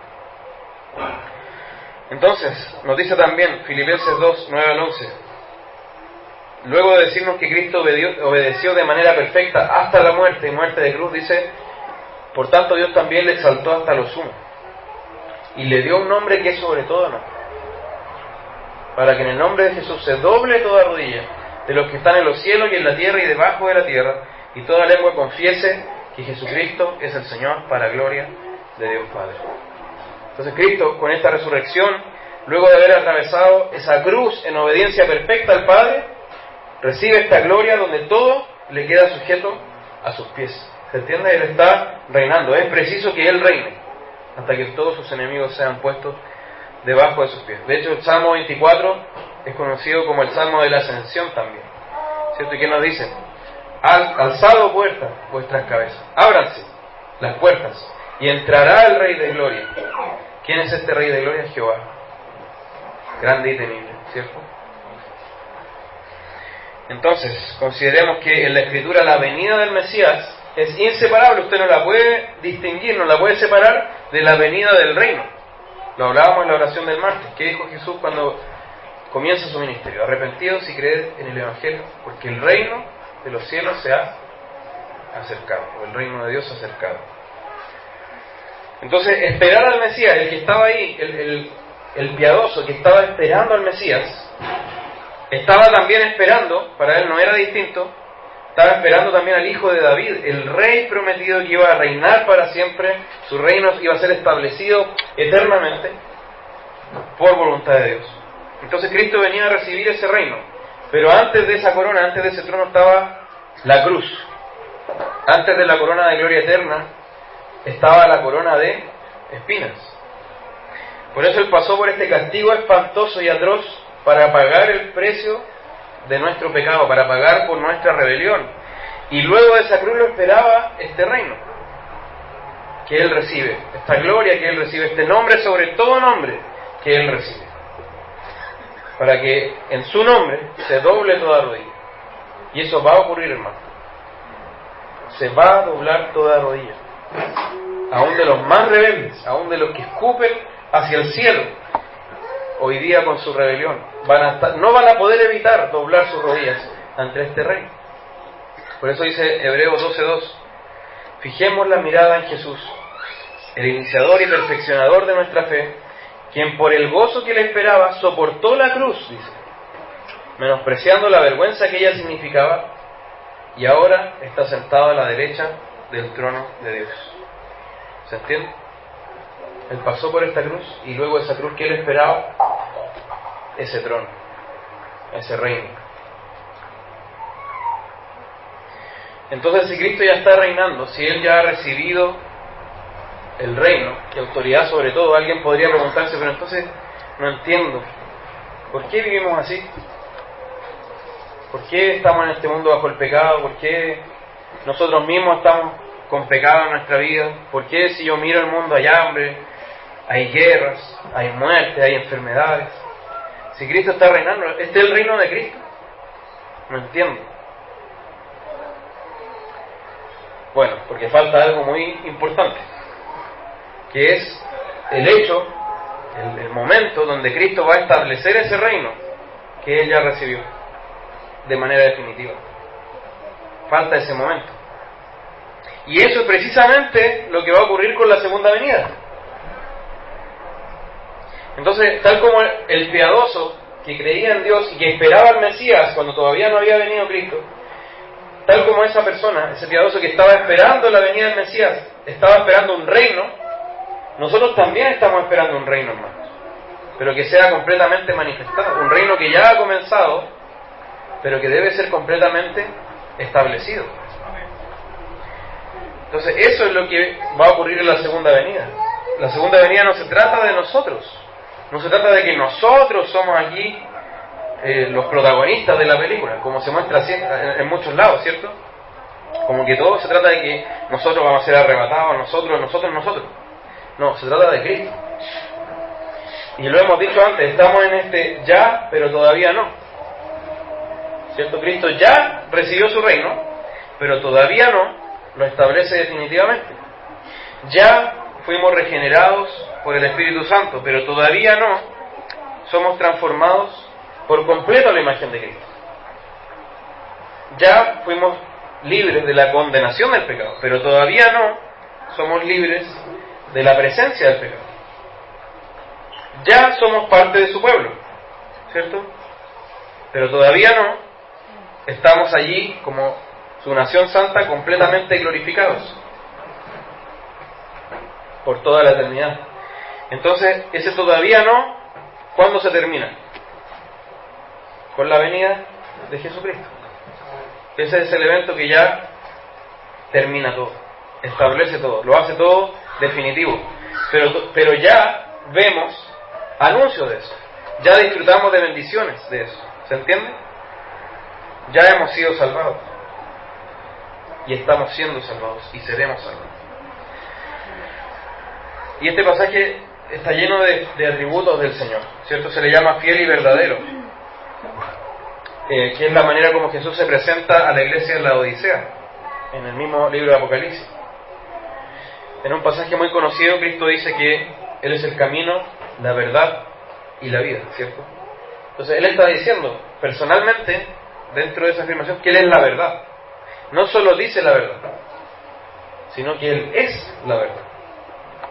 Entonces, nos dice también Filipenses dos, nueve al once, luego de decirnos que Cristo obedeció de manera perfecta hasta la muerte y muerte de cruz, dice: por tanto Dios también le exaltó hasta lo sumo y le dio un nombre que es sobre todo nombre, para que en el nombre de Jesús se doble toda rodilla de los que están en los cielos y en la tierra y debajo de la tierra, y toda lengua confiese que Jesucristo es el Señor, para gloria de Dios Padre. Entonces Cristo, con esta resurrección, luego de haber atravesado esa cruz en obediencia perfecta al Padre, recibe esta gloria donde todo le queda sujeto a sus pies. ¿Se entiende? Él está reinando. Es preciso que Él reine hasta que todos sus enemigos sean puestos debajo de sus pies. De hecho, el Salmo veinticuatro es conocido como el Salmo de la Ascensión también, ¿cierto? ¿Y qué nos dicen? Al, alzado puertas vuestras cabezas, ábranse las puertas, y entrará el Rey de Gloria. ¿Quién es este Rey de Gloria? Jehová, grande y temible, ¿cierto? Entonces, consideremos que en la Escritura la venida del Mesías es inseparable. Usted no la puede distinguir, no la puede separar de la venida del reino. Lo hablábamos en la oración del martes. ¿Qué dijo Jesús cuando comienza su ministerio? Arrepentidos y creed en el Evangelio, porque el reino de los cielos se ha acercado, o el reino de Dios se ha acercado. Entonces, esperar al Mesías, el que estaba ahí, el, el, el piadoso que estaba esperando al Mesías, estaba también esperando, para él no era distinto, estaba esperando también al hijo de David, el rey prometido que iba a reinar para siempre, su reino iba a ser establecido eternamente por voluntad de Dios. Entonces Cristo venía a recibir ese reino, pero antes de esa corona, antes de ese trono estaba la cruz. Antes de la corona de gloria eterna estaba la corona de espinas. Por eso Él pasó por este castigo espantoso y atroz para pagar el precio de nuestro pecado, para pagar por nuestra rebelión. Y luego de esa cruz lo esperaba este reino que Él recibe, esta gloria que Él recibe, este nombre sobre todo nombre que Él recibe, para que en su nombre se doble toda rodilla. Y eso va a ocurrir, hermano. Se va a doblar toda rodilla, aún de los más rebeldes, aún de los que escupen hacia el cielo hoy día con su rebelión, van a estar, no van a poder evitar doblar sus rodillas ante este rey. Por eso dice Hebreos doce dos: fijemos la mirada en Jesús, el iniciador y perfeccionador de nuestra fe, quien por el gozo que le esperaba soportó la cruz, dice, menospreciando la vergüenza que ella significaba, y ahora está sentado a la derecha del trono de Dios. ¿Se entiende? Él pasó por esta cruz, y luego esa cruz que él esperaba, ese trono, ese reino. Entonces, si Cristo ya está reinando, si Él ya ha recibido el reino y autoridad sobre todo, alguien podría preguntarse, pero entonces no entiendo, ¿por qué vivimos así? ¿Por qué estamos en este mundo bajo el pecado? ¿Por qué nosotros mismos estamos con pecado en nuestra vida? ¿Por qué si yo miro el mundo hay hambre, hay guerras, hay muerte, hay enfermedades? Si Cristo está reinando, ¿este es el reino de Cristo? No entiendo. Bueno, porque falta algo muy importante, que es el hecho, el, el momento donde Cristo va a establecer ese reino que Él ya recibió de manera definitiva. Falta ese momento. Y eso es precisamente lo que va a ocurrir con la segunda venida. Entonces, tal como el piadoso que creía en Dios y que esperaba al Mesías cuando todavía no había venido Cristo, tal como esa persona, ese piadoso que estaba esperando la venida del Mesías, estaba esperando un reino, nosotros también estamos esperando un reino, hermanos, pero que sea completamente manifestado, un reino que ya ha comenzado, pero que debe ser completamente establecido. Entonces, eso es lo que va a ocurrir en la segunda venida. La segunda venida no se trata de nosotros, no se trata de que nosotros somos aquí eh, los protagonistas de la película, como se muestra en, en muchos lados, ¿cierto? Como que todo se trata de que nosotros vamos a ser arrebatados, nosotros, nosotros, nosotros. No, se trata de Cristo. Y lo hemos dicho antes, estamos en este ya, pero todavía no. ¿Cierto? Cristo ya recibió su reino, pero todavía no lo establece definitivamente. Ya fuimos regenerados por el Espíritu Santo, pero todavía no somos transformados por completo a la imagen de Cristo. Ya fuimos libres de la condenación del pecado, pero todavía no somos libres de la presencia del pecado. Ya somos parte de su pueblo, ¿cierto? Pero todavía no estamos allí como su nación santa completamente glorificados por toda la eternidad. Entonces, ese todavía no, ¿cuándo se termina? Con la venida de Jesucristo. Ese es el evento que ya termina todo, establece todo, lo hace todo definitivo. Pero, pero ya vemos anuncios de eso, ya disfrutamos de bendiciones de eso, ¿se entiende? Ya hemos sido salvados y estamos siendo salvados y seremos salvados. Y este pasaje está lleno de, de atributos del Señor, ¿cierto? Se le llama fiel y verdadero, eh, que es la manera como Jesús se presenta a la iglesia en la Odisea, en el mismo libro de Apocalipsis. En un pasaje muy conocido, Cristo dice que Él es el camino, la verdad y la vida, ¿cierto? Entonces Él está diciendo personalmente, dentro de esa afirmación, que Él es la verdad. No solo dice la verdad, sino que Él es la verdad.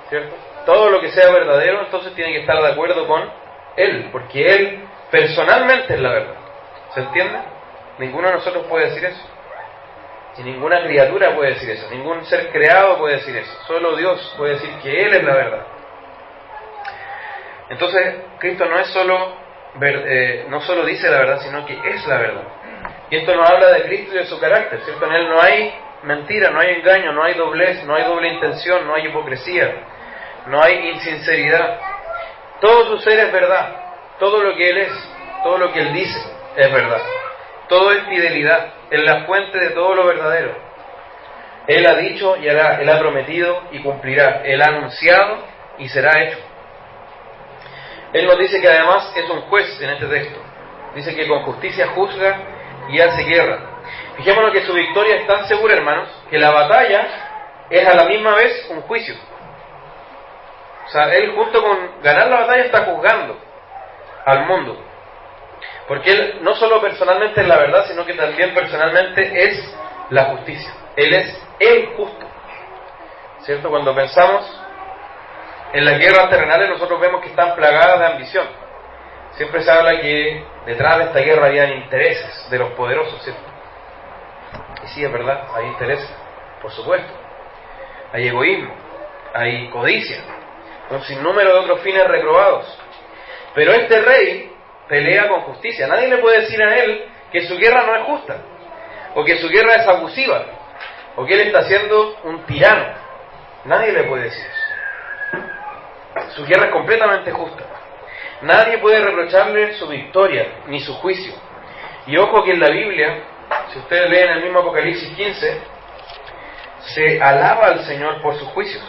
¿cierto? Todo lo que sea verdadero, entonces tiene que estar de acuerdo con Él, porque Él personalmente es la verdad. ¿Se entiende? Ninguno de nosotros puede decir eso. Y ninguna criatura puede decir eso. Ningún ser creado puede decir eso. Solo Dios puede decir que Él es la verdad. Entonces, Cristo no es solo, eh, no solo dice la verdad, sino que es la verdad. Y esto nos habla de Cristo y de su carácter, ¿cierto? En Él no hay mentira, no hay engaño, no hay doblez, no hay doble intención, no hay hipocresía, no hay insinceridad. Todo su ser es verdad. Todo lo que Él es, todo lo que Él dice es verdad. Todo es fidelidad. Él es la fuente de todo lo verdadero. Él ha dicho y hará, Él ha prometido y cumplirá. Él ha anunciado y será hecho. Él nos dice que además es un juez en este texto. Dice que con justicia juzga y hace guerra. Fijémonos que su victoria es tan segura, hermanos, que la batalla es a la misma vez un juicio. O sea, Él junto con ganar la batalla está juzgando al mundo. Porque Él no solo personalmente es la verdad, sino que también personalmente es la justicia. Él es el justo. ¿Cierto? Cuando pensamos en las guerras terrenales, nosotros vemos que están plagadas de ambición. Siempre se habla que detrás de esta guerra había intereses de los poderosos, ¿cierto? Y sí, es verdad, hay intereses, por supuesto. Hay egoísmo, hay codicia, un sinnúmero de otros fines reprobados. Pero este rey pelea con justicia. Nadie le puede decir a él que su guerra no es justa, o que su guerra es abusiva, o que él está siendo un tirano. Nadie le puede decir eso. Su guerra es completamente justa. Nadie puede reprocharle su victoria, ni su juicio. Y ojo que en la Biblia, si ustedes leen el mismo Apocalipsis quince, se alaba al Señor por sus juicios.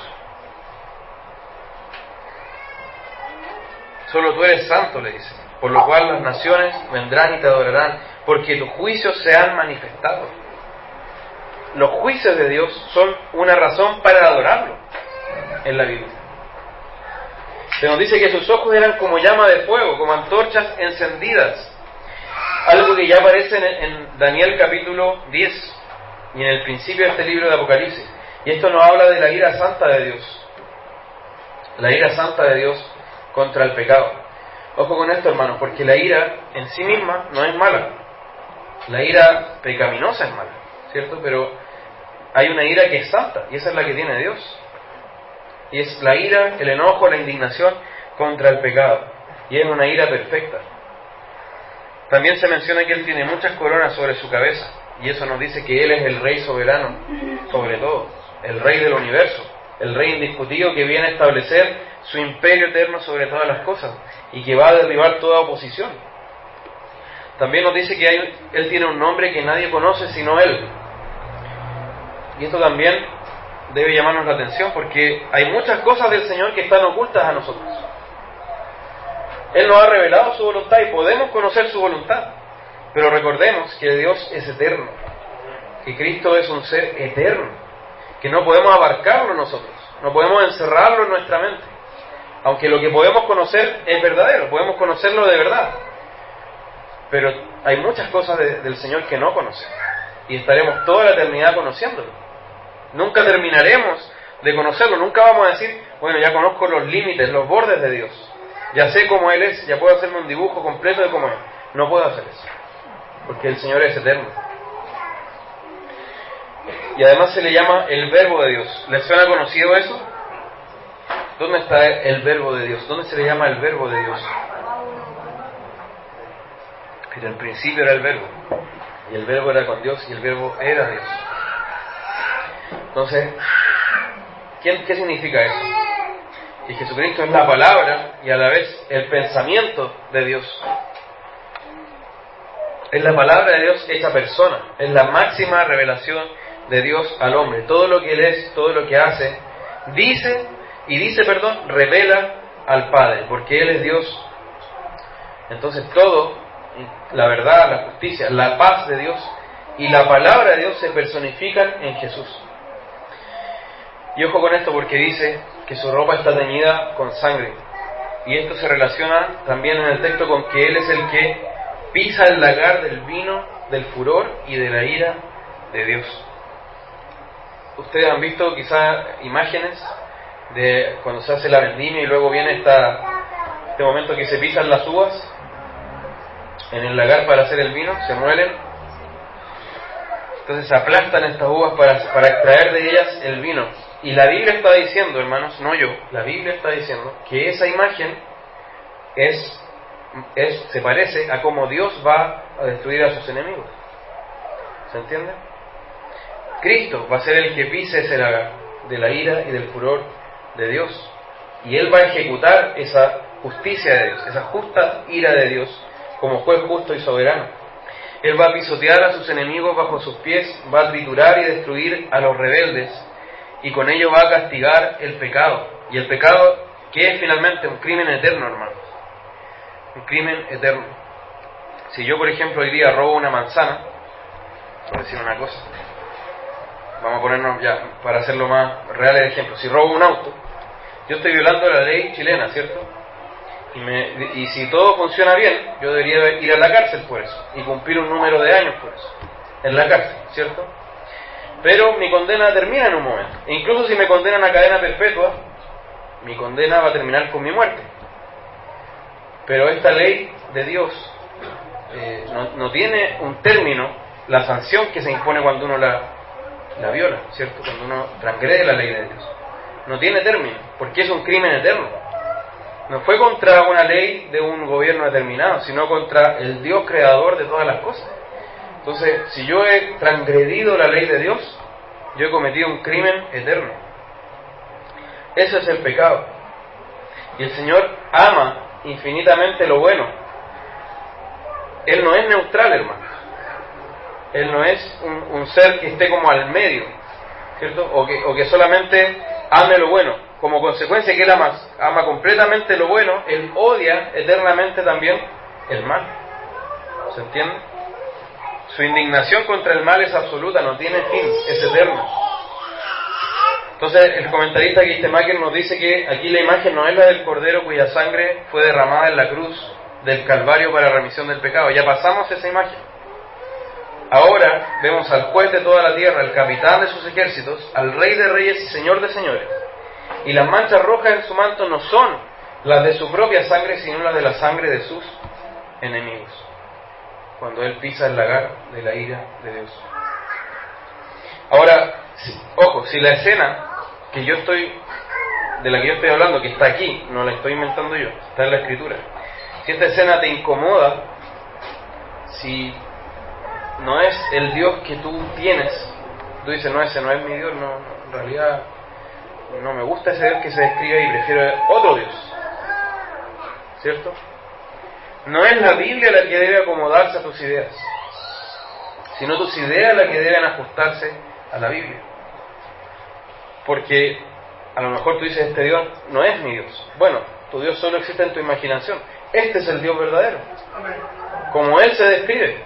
Solo tú eres santo, le dice, por lo cual las naciones vendrán y te adorarán, porque tus juicios se han manifestado. Los juicios de Dios son una razón para adorarlo en la Biblia. Se nos dice que sus ojos eran como llama de fuego, como antorchas encendidas. Algo que ya aparece en, en Daniel capítulo diez y en el principio de este libro de Apocalipsis. Y esto nos habla de la ira santa de Dios. La ira santa de Dios contra el pecado. Ojo con esto, hermanos, porque la ira en sí misma no es mala. La ira pecaminosa es mala, ¿cierto? Pero hay una ira que es santa, y esa es la que tiene Dios. Y es la ira, el enojo, la indignación contra el pecado. Y es una ira perfecta. También se menciona que Él tiene muchas coronas sobre su cabeza. Y eso nos dice que Él es el Rey soberano sobre todo. El Rey del universo. El Rey indiscutido que viene a establecer su imperio eterno sobre todas las cosas. Y que va a derribar toda oposición. También nos dice que hay, Él tiene un nombre que nadie conoce sino Él. Y esto también debe llamarnos la atención porque hay muchas cosas del Señor que están ocultas a nosotros. Él nos ha revelado su voluntad y podemos conocer su voluntad. Pero recordemos que Dios es eterno, que Cristo es un ser eterno, que no podemos abarcarlo nosotros, no podemos encerrarlo en nuestra mente. Aunque lo que podemos conocer es verdadero, podemos conocerlo de verdad. Pero hay muchas cosas de, del Señor que no conocemos. Y estaremos toda la eternidad conociéndolo. Nunca terminaremos de conocerlo, nunca vamos a decir, bueno, ya conozco los límites, los bordes de Dios. Ya sé cómo Él es, ya puedo hacerme un dibujo completo de cómo es. No puedo hacer eso, porque el Señor es eterno. Y además se le llama el Verbo de Dios. ¿Les suena conocido eso? ¿Dónde está el Verbo de Dios? ¿Dónde se le llama el Verbo de Dios? Pero al principio era el Verbo, y el Verbo era con Dios, y el Verbo era Dios. Entonces, ¿qué, qué significa eso? Que Jesucristo es la palabra y a la vez el pensamiento de Dios. Es la palabra de Dios hecha persona. Es la máxima revelación de Dios al hombre. Todo lo que Él es, todo lo que hace, dice, y dice, perdón, revela al Padre, porque Él es Dios. Entonces todo, la verdad, la justicia, la paz de Dios y la palabra de Dios se personifican en Jesús. Y ojo con esto porque dice que su ropa está teñida con sangre. Y esto se relaciona también en el texto con que Él es el que pisa el lagar del vino, del furor y de la ira de Dios. Ustedes han visto quizá imágenes de cuando se hace la vendimia y luego viene esta, este momento que se pisan las uvas en el lagar para hacer el vino, se muelen, entonces se aplastan estas uvas para, para extraer de ellas el vino. Y la Biblia está diciendo, hermanos, no yo, la Biblia está diciendo que esa imagen es, es se parece a cómo Dios va a destruir a sus enemigos. ¿Se entiende? Cristo va a ser el que pise ese lagar de la ira y del furor de Dios, y Él va a ejecutar esa justicia de Dios, esa justa ira de Dios como juez justo y soberano. Él va a pisotear a sus enemigos bajo sus pies, va a triturar y destruir a los rebeldes, y con ello va a castigar el pecado. Y el pecado, que es finalmente un crimen eterno, hermanos. Un crimen eterno. Si yo, por ejemplo, hoy día robo una manzana, por decir una cosa, vamos a ponernos ya, para hacerlo más real el ejemplo, si robo un auto, yo estoy violando la ley chilena, ¿cierto? Y, me, y si todo funciona bien, yo debería ir a la cárcel por eso, y cumplir un número de años por eso, en la cárcel, ¿cierto? Pero mi condena termina en un momento. E incluso si me condenan a cadena perpetua, mi condena va a terminar con mi muerte. Pero esta ley de Dios eh, no, no tiene un término, la sanción que se impone cuando uno la, la viola, ¿cierto? Cuando uno transgrede la ley de Dios. No tiene término, porque es un crimen eterno. No fue contra una ley de un gobierno determinado, sino contra el Dios creador de todas las cosas. Entonces, si yo he transgredido la ley de Dios, yo he cometido un crimen eterno. Ese es el pecado. Y el Señor ama infinitamente lo bueno. Él no es neutral, hermano. Él no es un, un ser que esté como al medio, ¿cierto? O que, o que solamente ame lo bueno. Como consecuencia que Él ama, ama completamente lo bueno, Él odia eternamente también el mal. ¿Se entiende? Su indignación contra el mal es absoluta, no tiene fin, es eterna. Entonces el comentarista Gittemacher nos dice que aquí la imagen no es la del Cordero cuya sangre fue derramada en la cruz del Calvario para remisión del pecado. Ya pasamos esa imagen. Ahora vemos al juez de toda la tierra, al capitán de sus ejércitos, al Rey de reyes y Señor de señores. Y las manchas rojas en su manto no son las de su propia sangre, sino las de la sangre de sus enemigos, cuando Él pisa el lagar de la ira de Dios. Ahora, si, ojo, si la escena que yo estoy, de la que yo estoy hablando, que está aquí, no la estoy inventando yo, está en la Escritura, si esta escena te incomoda, si no es el Dios que tú tienes, tú dices, no, ese no es mi Dios, no, no en realidad no me gusta ese Dios que se describe y prefiero otro Dios, ¿cierto? No es la Biblia la que debe acomodarse a tus ideas, sino tus ideas las que deben ajustarse a la Biblia. Porque a lo mejor tú dices, este Dios no es mi Dios. Bueno, tu Dios solo existe en tu imaginación. Este es el Dios verdadero, como Él se describe.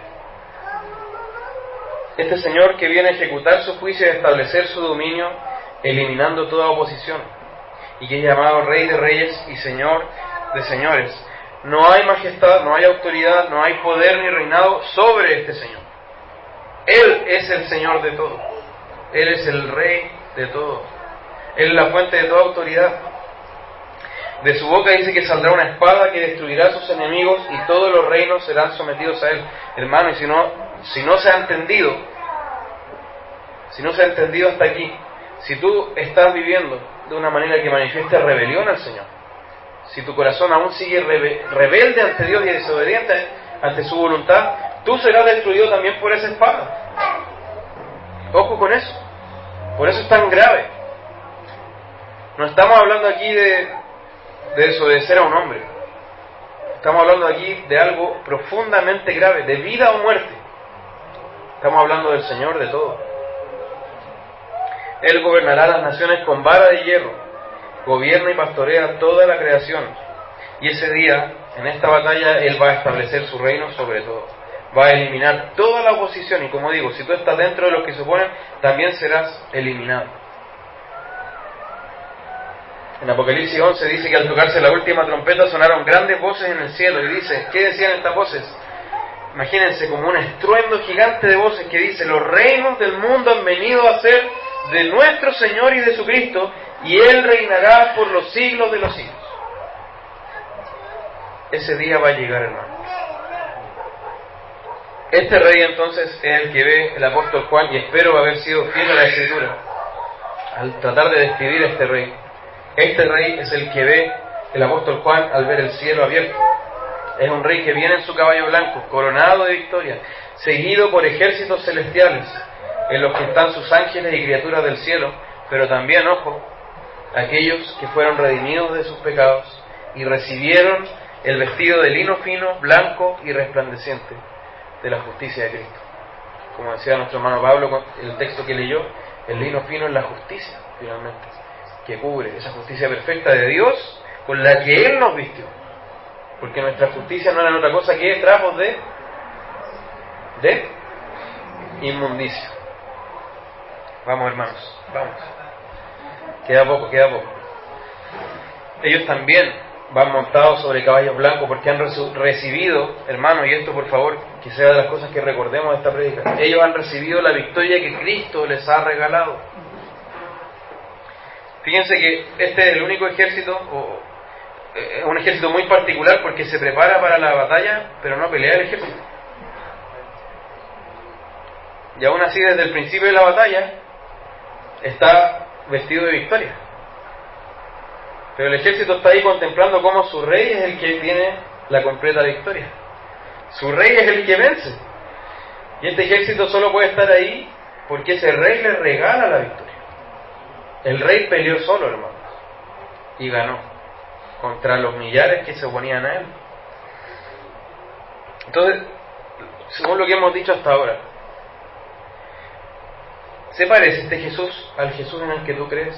Este Señor que viene a ejecutar su juicio y a establecer su dominio, eliminando toda oposición, y que es llamado Rey de reyes y Señor de señores. No hay majestad, no hay autoridad, no hay poder ni reinado sobre este Señor. Él es el Señor de todo. Él es el Rey de todo. Él es la fuente de toda autoridad. De su boca dice que saldrá una espada que destruirá a sus enemigos y todos los reinos serán sometidos a Él. Hermano, y si no, si no se ha entendido, si no se ha entendido hasta aquí, si tú estás viviendo de una manera que manifieste rebelión al Señor, si tu corazón aún sigue rebe- rebelde ante Dios y desobediente ante su voluntad, tú serás destruido también por esa espada. Ojo con eso. Por eso es tan grave. No estamos hablando aquí de, de desobedecer a un hombre. Estamos hablando aquí de algo profundamente grave, de vida o muerte. Estamos hablando del Señor de todo. Él gobernará las naciones con vara de hierro, gobierna y pastorea toda la creación. Y ese día, en esta batalla, Él va a establecer su reino sobre todo. Va a eliminar toda la oposición. Y como digo, si tú estás dentro de los que se oponen, también serás eliminado. En Apocalipsis once dice que al tocarse la última trompeta sonaron grandes voces en el cielo. Y dice, ¿qué decían estas voces? Imagínense como un estruendo gigante de voces que dice: los reinos del mundo han venido a ser de nuestro Señor y de su Cristo, y Él reinará por los siglos de los siglos. Ese día va a llegar, hermano. Este rey entonces es el que ve el apóstol Juan, y espero haber sido fiel a la Escritura al tratar de describir a este rey. Este rey es el que ve el apóstol Juan al ver el cielo abierto. Es un rey que viene en su caballo blanco, coronado de victoria, seguido por ejércitos celestiales, en los que están sus ángeles y criaturas del cielo, pero también, ojo, aquellos que fueron redimidos de sus pecados y recibieron el vestido de lino fino, blanco y resplandeciente de la justicia de Cristo. Como decía nuestro hermano Pablo, el texto que leyó, el lino fino es la justicia, finalmente, que cubre esa justicia perfecta de Dios con la que Él nos vistió. Porque nuestra justicia no era otra cosa que trapos de, de inmundicia. Vamos, hermanos, vamos. Queda poco, queda poco. Ellos también van montados sobre caballos blancos porque han recibido, hermanos, y esto por favor, que sea de las cosas que recordemos de esta prédica, ellos han recibido la victoria que Cristo les ha regalado. Fíjense que este es el único ejército, o es un ejército muy particular porque se prepara para la batalla, pero no pelea el ejército. Y aún así, desde el principio de la batalla, está vestido de victoria. Pero el ejército está ahí contemplando cómo su rey es el que tiene la completa victoria. Su rey es el que vence. Y este ejército solo puede estar ahí porque ese rey le regala la victoria. El rey peleó solo, hermanos, y ganó contra los millares que se oponían a él. Entonces, según lo que hemos dicho hasta ahora, ¿se parece este Jesús al Jesús en el que tú crees?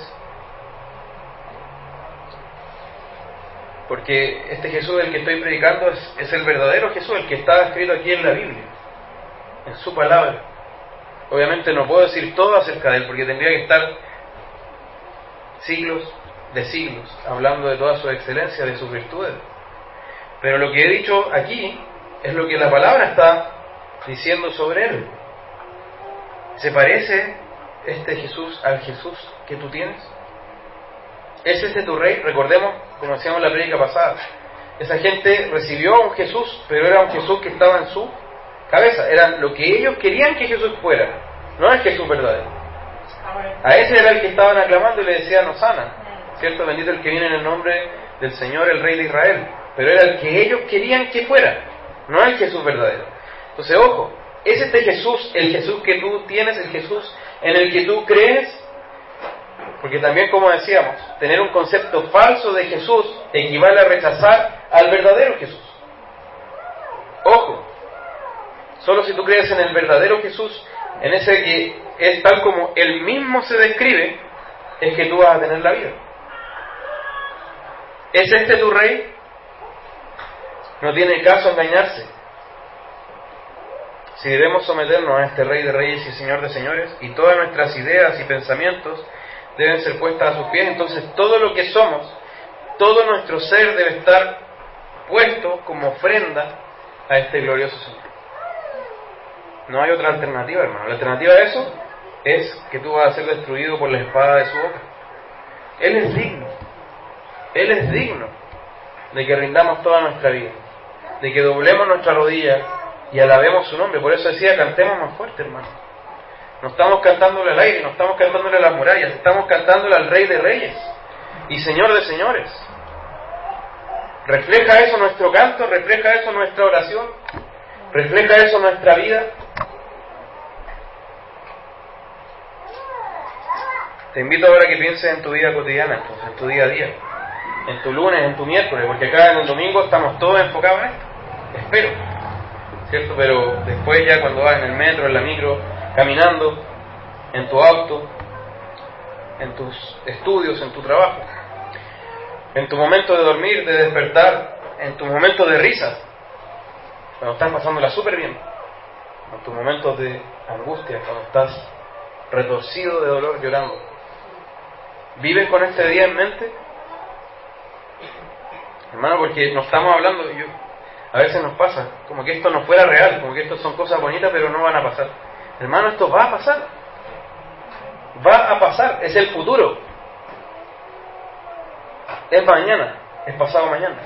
Porque este Jesús del que estoy predicando es, es el verdadero Jesús, el que está escrito aquí en la Biblia, en su palabra. Obviamente no puedo decir todo acerca de él, porque tendría que estar siglos de siglos hablando de toda su excelencia, de sus virtudes. Pero lo que he dicho aquí es lo que la palabra está diciendo sobre él. ¿Se parece este Jesús al Jesús que tú tienes? ¿Es este tu rey? Recordemos, como decíamos en la prédica pasada, esa gente recibió a un Jesús, pero era un Jesús que estaba en su cabeza. Era lo que ellos querían que Jesús fuera, no el Jesús verdadero. A ese era el que estaban aclamando y le decían Hosana, ¿cierto? Bendito el que viene en el nombre del Señor, el Rey de Israel. Pero era el que ellos querían que fuera, no el Jesús verdadero. Entonces, ojo, ¿es este Jesús el Jesús que tú tienes, el Jesús en el que tú crees? Porque también, como decíamos, tener un concepto falso de Jesús equivale a rechazar al verdadero Jesús. Ojo, solo si tú crees en el verdadero Jesús, en ese que es tal como Él mismo se describe, es que tú vas a tener la vida. ¿Es este tu rey? No tiene caso engañarse. Si debemos someternos a este Rey de Reyes y Señor de Señores, y todas nuestras ideas y pensamientos deben ser puestas a sus pies, entonces todo lo que somos, todo nuestro ser debe estar puesto como ofrenda a este glorioso Señor. No hay otra alternativa, hermano. La alternativa a eso es que tú vas a ser destruido por la espada de su boca. Él es digno. Él es digno de que rindamos toda nuestra vida, de que doblemos nuestra rodilla y alabemos su nombre. Por eso decía, cantemos más fuerte, hermano. No estamos cantándole al aire, no estamos cantándole a las murallas, estamos cantándole al Rey de Reyes y Señor de Señores. ¿Refleja eso nuestro canto? ¿Refleja eso nuestra oración? ¿Refleja eso nuestra vida? Te invito ahora a que pienses en tu vida cotidiana, entonces, en tu día a día, en tu lunes, en tu miércoles, porque acá en el domingo estamos todos enfocados en esto, espero, ¿cierto? Pero después ya cuando vas en el metro, en la micro, caminando, en tu auto, en tus estudios, en tu trabajo, en tu momento de dormir, de despertar, en tu momento de risa, cuando estás pasándola súper bien, en tus momentos de angustia, cuando estás retorcido de dolor llorando. ¿Vives con este día en mente? Hermano, porque no estamos hablando, yo, a veces nos pasa, como que esto no fuera real, como que esto son cosas bonitas pero no van a pasar. Hermano, esto va a pasar. Va a pasar, es el futuro. es mañana, es pasado mañana.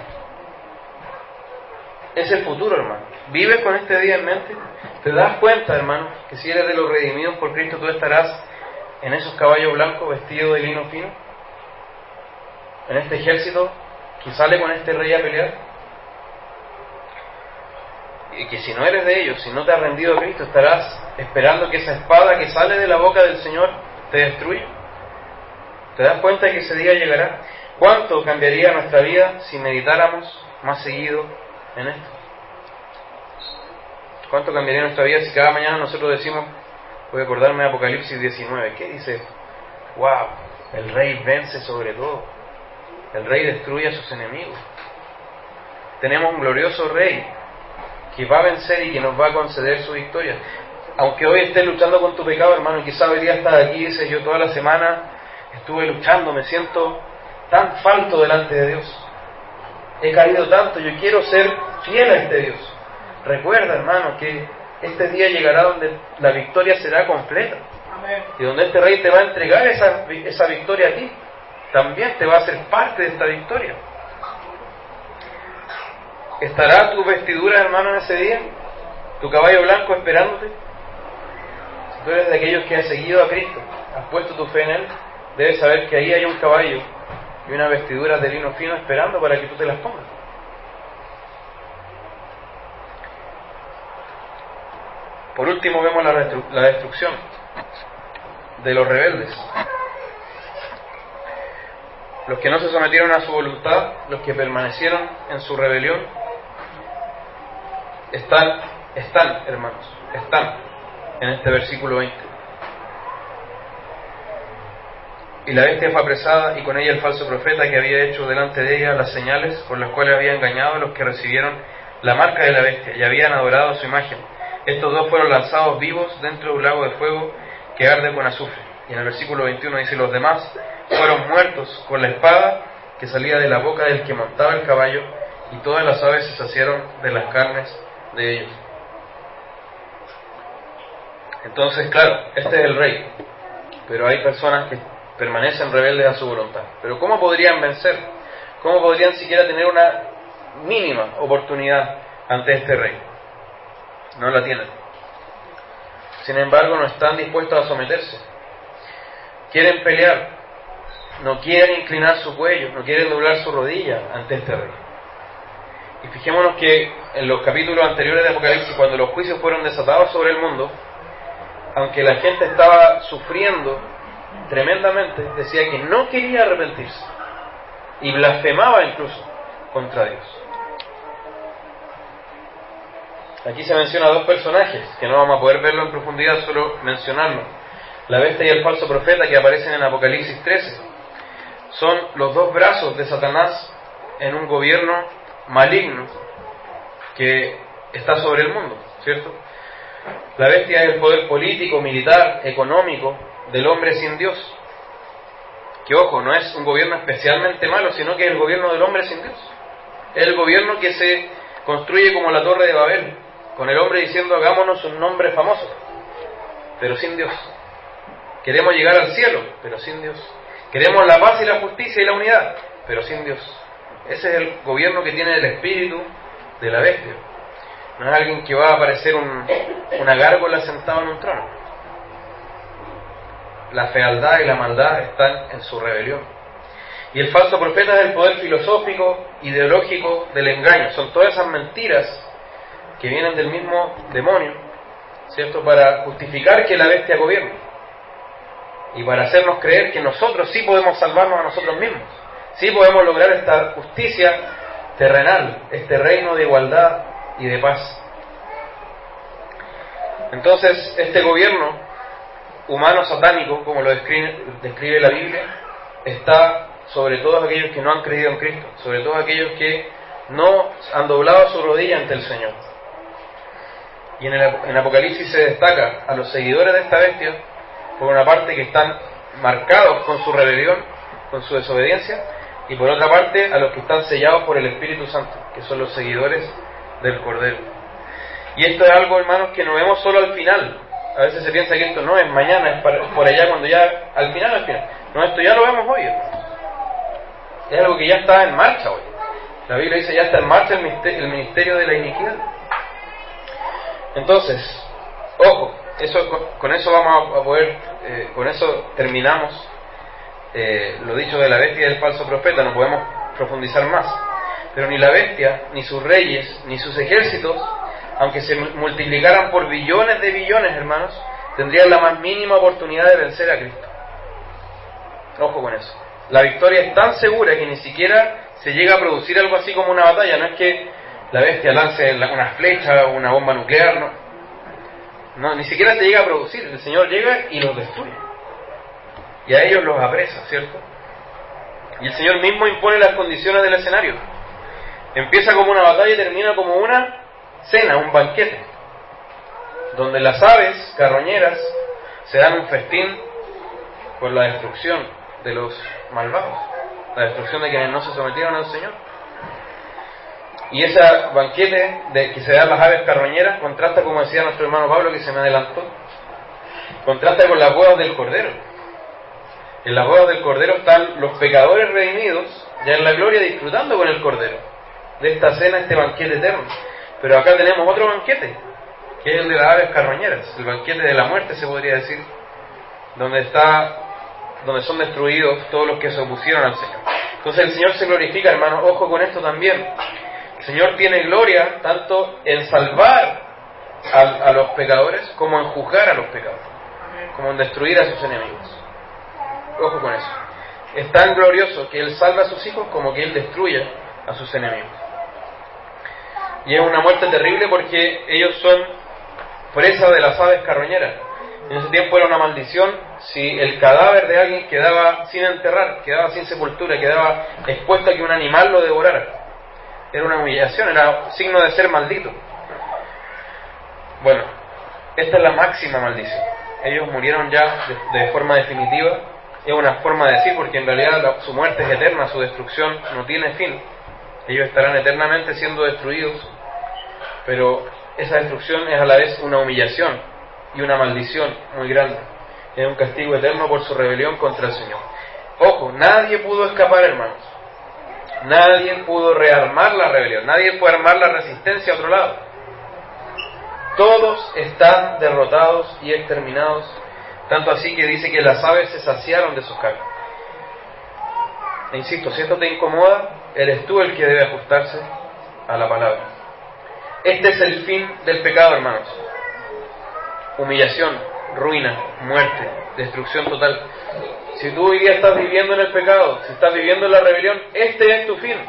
Es el futuro, hermano. ¿Vives con este día en mente? ¿Te das cuenta, hermano, que si eres de los redimidos por Cristo, tú estarás en esos caballos blancos vestidos de lino fino? En este ejército que sale con este rey a pelear. Y que si no eres de ellos, si no te has rendido a Cristo, estarás esperando que esa espada que sale de la boca del Señor te destruya. ¿Te das cuenta de que ese día llegará? ¿Cuánto cambiaría nuestra vida si meditáramos más seguido en esto? ¿Cuánto cambiaría nuestra vida si cada mañana nosotros decimos, voy a acordarme de Apocalipsis diecinueve, ¿qué dice esto? ¡Wow! El rey vence sobre todo. El rey destruye a sus enemigos. Tenemos un glorioso rey que va a vencer y que nos va a conceder su victoria. Aunque hoy estés luchando con tu pecado, hermano, y quizá hoy día estás aquí y dices, yo toda la semana estuve luchando, me siento tan falto delante de Dios. He caído tanto, yo quiero ser fiel a este Dios. Recuerda, hermano, que este día llegará donde la victoria será completa. Amén. Y donde este rey te va a entregar esa, esa victoria a ti. También te va a hacer parte de esta victoria. ¿Estará tu vestidura, hermano, en ese día? ¿Tu caballo blanco esperándote? Si tú eres de aquellos que has seguido a Cristo, has puesto tu fe en Él, debes saber que ahí hay un caballo y una vestidura de lino fino esperando para que tú te las pongas. Por último vemos la, destru- la destrucción de los rebeldes. Los que no se sometieron a su voluntad, los que permanecieron en su rebelión, están, están, hermanos, están en este versículo veinte. Y la bestia fue apresada, y con ella el falso profeta que había hecho delante de ella las señales por las cuales había engañado a los que recibieron la marca de la bestia y habían adorado su imagen. Estos dos fueron lanzados vivos dentro de un lago de fuego que arde con azufre. Y en el versículo veintiuno dice, los demás fueron muertos con la espada que salía de la boca del que montaba el caballo, y todas las aves se saciaron de las carnes de ellos. Entonces, claro, este es el rey, pero hay personas que permanecen rebeldes a su voluntad. Pero ¿cómo podrían vencer? ¿Cómo podrían siquiera tener una mínima oportunidad ante este rey? No la tienen. Sin embargo, no están dispuestos a someterse. Quieren pelear, no quieren inclinar su cuello, no quieren doblar su rodilla ante este rey. Y fijémonos que en los capítulos anteriores de Apocalipsis, cuando los juicios fueron desatados sobre el mundo, aunque la gente estaba sufriendo tremendamente, decía que no quería arrepentirse y blasfemaba incluso contra Dios. Aquí se menciona a dos personajes que no vamos a poder verlo en profundidad, solo mencionarlo: la bestia y el falso profeta, que aparecen en Apocalipsis trece. Son los dos brazos de Satanás en un gobierno maligno que está sobre el mundo, ¿cierto? La bestia es el poder político, militar, económico del hombre sin Dios. Que ojo, no es un gobierno especialmente malo, sino que es el gobierno del hombre sin Dios. Es el gobierno que se construye como la Torre de Babel, con el hombre diciendo hagámonos un nombre famoso, pero sin Dios. Queremos llegar al cielo, pero sin Dios. Queremos la paz y la justicia y la unidad, pero sin Dios. Ese es el gobierno que tiene el espíritu de la bestia. No es alguien que va a aparecer un, una gárgola sentado en un trono. La fealdad y la maldad están en su rebelión. Y el falso profeta es el poder filosófico, ideológico del engaño. Son todas esas mentiras que vienen del mismo demonio, ¿cierto?, para justificar que la bestia gobierna y para hacernos creer que nosotros sí podemos salvarnos a nosotros mismos, sí podemos lograr esta justicia terrenal, este reino de igualdad y de paz. Entonces, este gobierno humano satánico, como lo describe, describe la Biblia, está sobre todos aquellos que no han creído en Cristo, sobre todos aquellos que no han doblado su rodilla ante el Señor. Y en, el, en Apocalipsis se destaca a los seguidores de esta bestia, por una parte que están marcados con su rebelión, con su desobediencia, y por otra parte a los que están sellados por el Espíritu Santo, que son los seguidores del Cordero. Y esto es algo, hermanos, que no vemos solo al final. A veces se piensa que esto no es mañana, es para, por allá cuando ya, al final, al final. No, esto ya lo vemos hoy, hermanos. Es algo que ya está en marcha hoy. La Biblia dice ya está en marcha el ministerio, el ministerio de la iniquidad. Entonces, ojo, eso, con eso vamos a poder, eh, con eso terminamos eh, lo dicho de la bestia y del falso profeta. No podemos profundizar más. Pero ni la bestia, ni sus reyes, ni sus ejércitos, aunque se multiplicaran por billones de billones, hermanos, tendrían la más mínima oportunidad de vencer a Cristo. Ojo con eso. La victoria es tan segura que ni siquiera se llega a producir algo así como una batalla. No es que la bestia lance una flecha o una bomba nuclear, no. No, ni siquiera se llega a producir. El Señor llega y los destruye. Y a ellos los apresa, ¿cierto? Y el Señor mismo impone las condiciones del escenario. Empieza como una batalla y termina como una cena, un banquete, donde las aves carroñeras se dan un festín por la destrucción de los malvados, la destrucción de quienes no se sometieron al Señor. Y ese banquete de que se dan las aves carroñeras contrasta, como decía nuestro hermano Pablo, que se me adelantó, contrasta con las bodas del Cordero. En las bodas del Cordero están los pecadores redimidos, ya en la gloria, disfrutando con el Cordero de esta cena, este banquete eterno. Pero acá tenemos otro banquete, que es el de las aves carroñeras, el banquete de la muerte, se podría decir, donde está, donde son destruidos todos los que se opusieron al Señor. Entonces el Señor se glorifica, hermano, ojo con esto también. El Señor tiene gloria tanto en salvar a, a los pecadores como en juzgar a los pecadores, como en destruir a sus enemigos. Ojo con eso. Es tan glorioso que Él salva a sus hijos como que Él destruye a sus enemigos. Y es una muerte terrible porque ellos son presa de las aves carroñeras. En ese tiempo era una maldición si el cadáver de alguien quedaba sin enterrar, quedaba sin sepultura, quedaba expuesto a que un animal lo devorara. Era una humillación, era signo de ser maldito. Bueno, esta es la máxima maldición. Ellos murieron ya de, de forma definitiva. Es una forma de decir, porque en realidad la, su muerte es eterna, su destrucción no tiene fin. Ellos estarán eternamente siendo destruidos, pero esa destrucción es a la vez una humillación y una maldición muy grande. Es un castigo eterno por su rebelión contra el Señor. Ojo, nadie pudo escapar, hermanos. Nadie pudo rearmar la rebelión. Nadie puede armar la resistencia a otro lado. Todos están derrotados y exterminados. Tanto así que dice que las aves se saciaron de sus carnes. E insisto, si esto te incomoda, eres tú el que debe ajustarse a la palabra. Este es el fin del pecado, hermanos. Humillación, ruina, muerte, destrucción total. Si tú hoy día estás viviendo en el pecado, si estás viviendo en la rebelión, este es tu fin.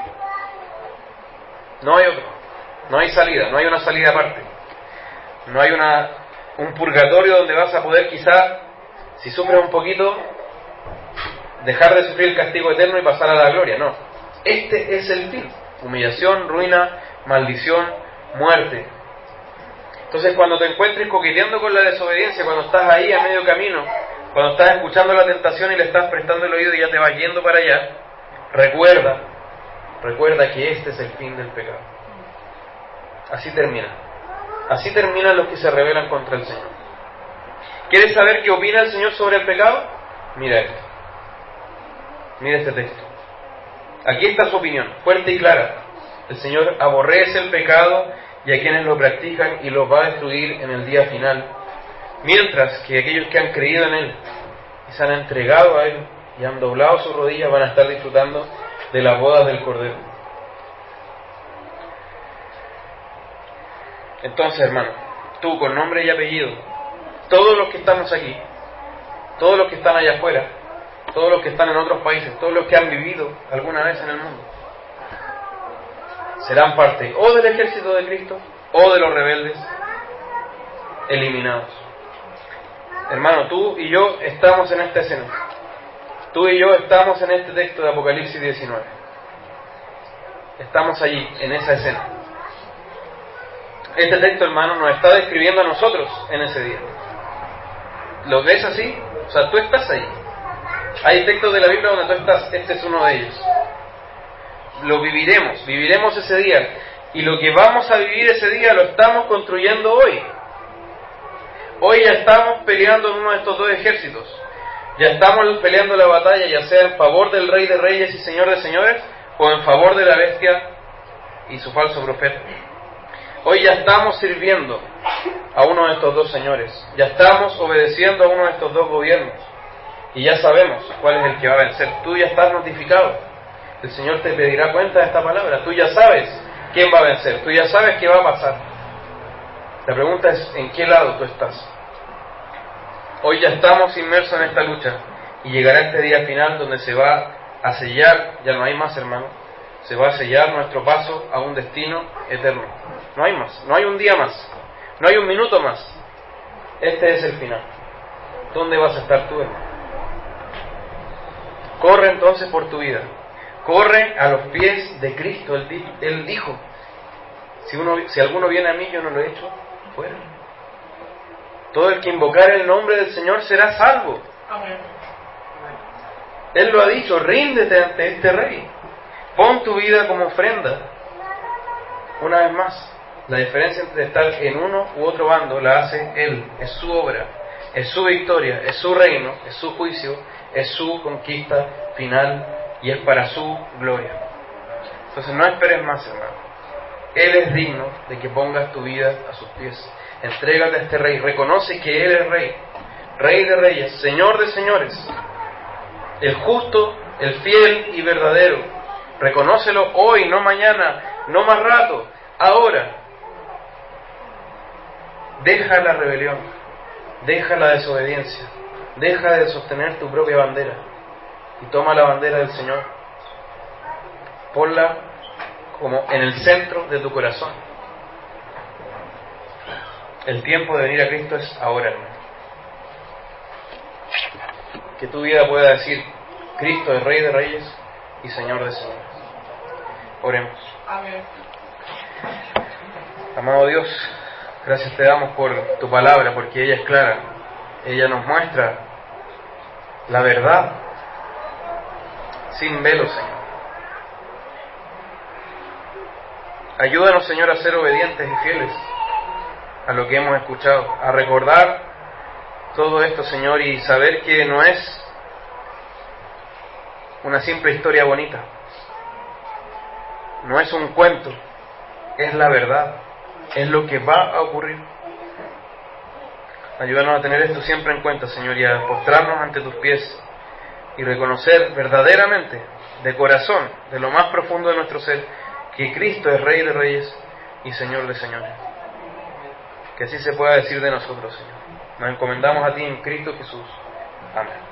No hay otro. No hay salida, no hay una salida aparte. No hay una, un purgatorio donde vas a poder quizá, si sufres un poquito, dejar de sufrir el castigo eterno y pasar a la gloria. No. Este es el fin. Humillación, ruina, maldición, muerte. Entonces, cuando te encuentres coqueteando con la desobediencia, cuando estás ahí a medio camino, cuando estás escuchando la tentación y le estás prestando el oído y ya te vas yendo para allá, recuerda, recuerda que este es el fin del pecado. Así termina. Así terminan los que se rebelan contra el Señor. ¿Quieres saber qué opina el Señor sobre el pecado? Mira esto. Mira este texto. Aquí está su opinión, fuerte y clara. El Señor aborrece el pecado y a quienes lo practican y los va a destruir en el día final. Mientras que aquellos que han creído en Él y se han entregado a Él y han doblado sus rodillas van a estar disfrutando de las bodas del Cordero. Entonces, hermano, tú con nombre y apellido, todos los que estamos aquí, todos los que están allá afuera, todos los que están en otros países, todos los que han vivido alguna vez en el mundo, serán parte o del ejército de Cristo o de los rebeldes eliminados. Hermano, tú y yo estamos en esta escena. Tú y yo estamos en este texto de Apocalipsis diecinueve. Estamos allí, en esa escena. Este texto, hermano, nos está describiendo a nosotros en ese día. ¿Lo ves así? O sea, tú estás ahí. Hay textos de la Biblia donde tú estás, este es uno de ellos. Lo viviremos, viviremos ese día. Y lo que vamos a vivir ese día lo estamos construyendo hoy. Hoy ya estamos peleando en uno de estos dos ejércitos. Ya estamos peleando la batalla, ya sea en favor del Rey de Reyes y Señor de Señores, o en favor de la bestia y su falso profeta. Hoy ya estamos sirviendo a uno de estos dos señores, ya estamos obedeciendo a uno de estos dos gobiernos, y ya sabemos cuál es el que va a vencer. Tú ya estás notificado, el Señor te pedirá cuenta de esta palabra, tú ya sabes quién va a vencer, tú ya sabes qué va a pasar. La pregunta es, ¿en qué lado tú estás? Hoy ya estamos inmersos en esta lucha, y llegará este día final donde se va a sellar, ya no hay más, hermano, se va a sellar nuestro paso a un destino eterno. No hay más, no hay un día más, no hay un minuto más. Este es el final. ¿Dónde vas a estar tú, hermano? Corre entonces por tu vida, corre a los pies de Cristo. Él, di, él dijo, si, uno, si alguno viene a mí, yo no lo echo fuera. Todo el que invocar el nombre del Señor será salvo. Amén. Él lo ha dicho, ríndete ante este Rey. Pon tu vida como ofrenda. Una vez más, la diferencia entre estar en uno u otro bando la hace Él. Es su obra, es su victoria, es su reino, es su juicio, es su conquista final y es para su gloria. Entonces no esperes más, hermano. Él es digno de que pongas tu vida a sus pies. Entrégate a este Rey. Reconoce que Él es Rey, Rey de Reyes, Señor de Señores, el justo, el fiel y verdadero. Reconócelo hoy, no mañana, no más rato, ahora. Deja la rebelión, deja la desobediencia, deja de sostener tu propia bandera y toma la bandera del Señor. Ponla como en el centro de tu corazón. El tiempo de venir a Cristo es ahora, hermano. Que tu vida pueda decir, Cristo es Rey de Reyes y Señor de Señores. Oremos. Amén. Amado Dios, gracias te damos por tu palabra, porque ella es clara. Ella nos muestra la verdad sin velo, Señor. Ayúdanos, Señor, a ser obedientes y fieles a lo que hemos escuchado, a recordar todo esto, Señor, y saber que no es una simple historia bonita, no es un cuento, es la verdad, es lo que va a ocurrir. Ayúdanos a tener esto siempre en cuenta, Señor, y a postrarnos ante tus pies y reconocer verdaderamente, de corazón, de lo más profundo de nuestro ser, que Cristo es Rey de Reyes y Señor de Señores. Que así se pueda decir de nosotros, Señor. Nos encomendamos a ti en Cristo Jesús. Amén.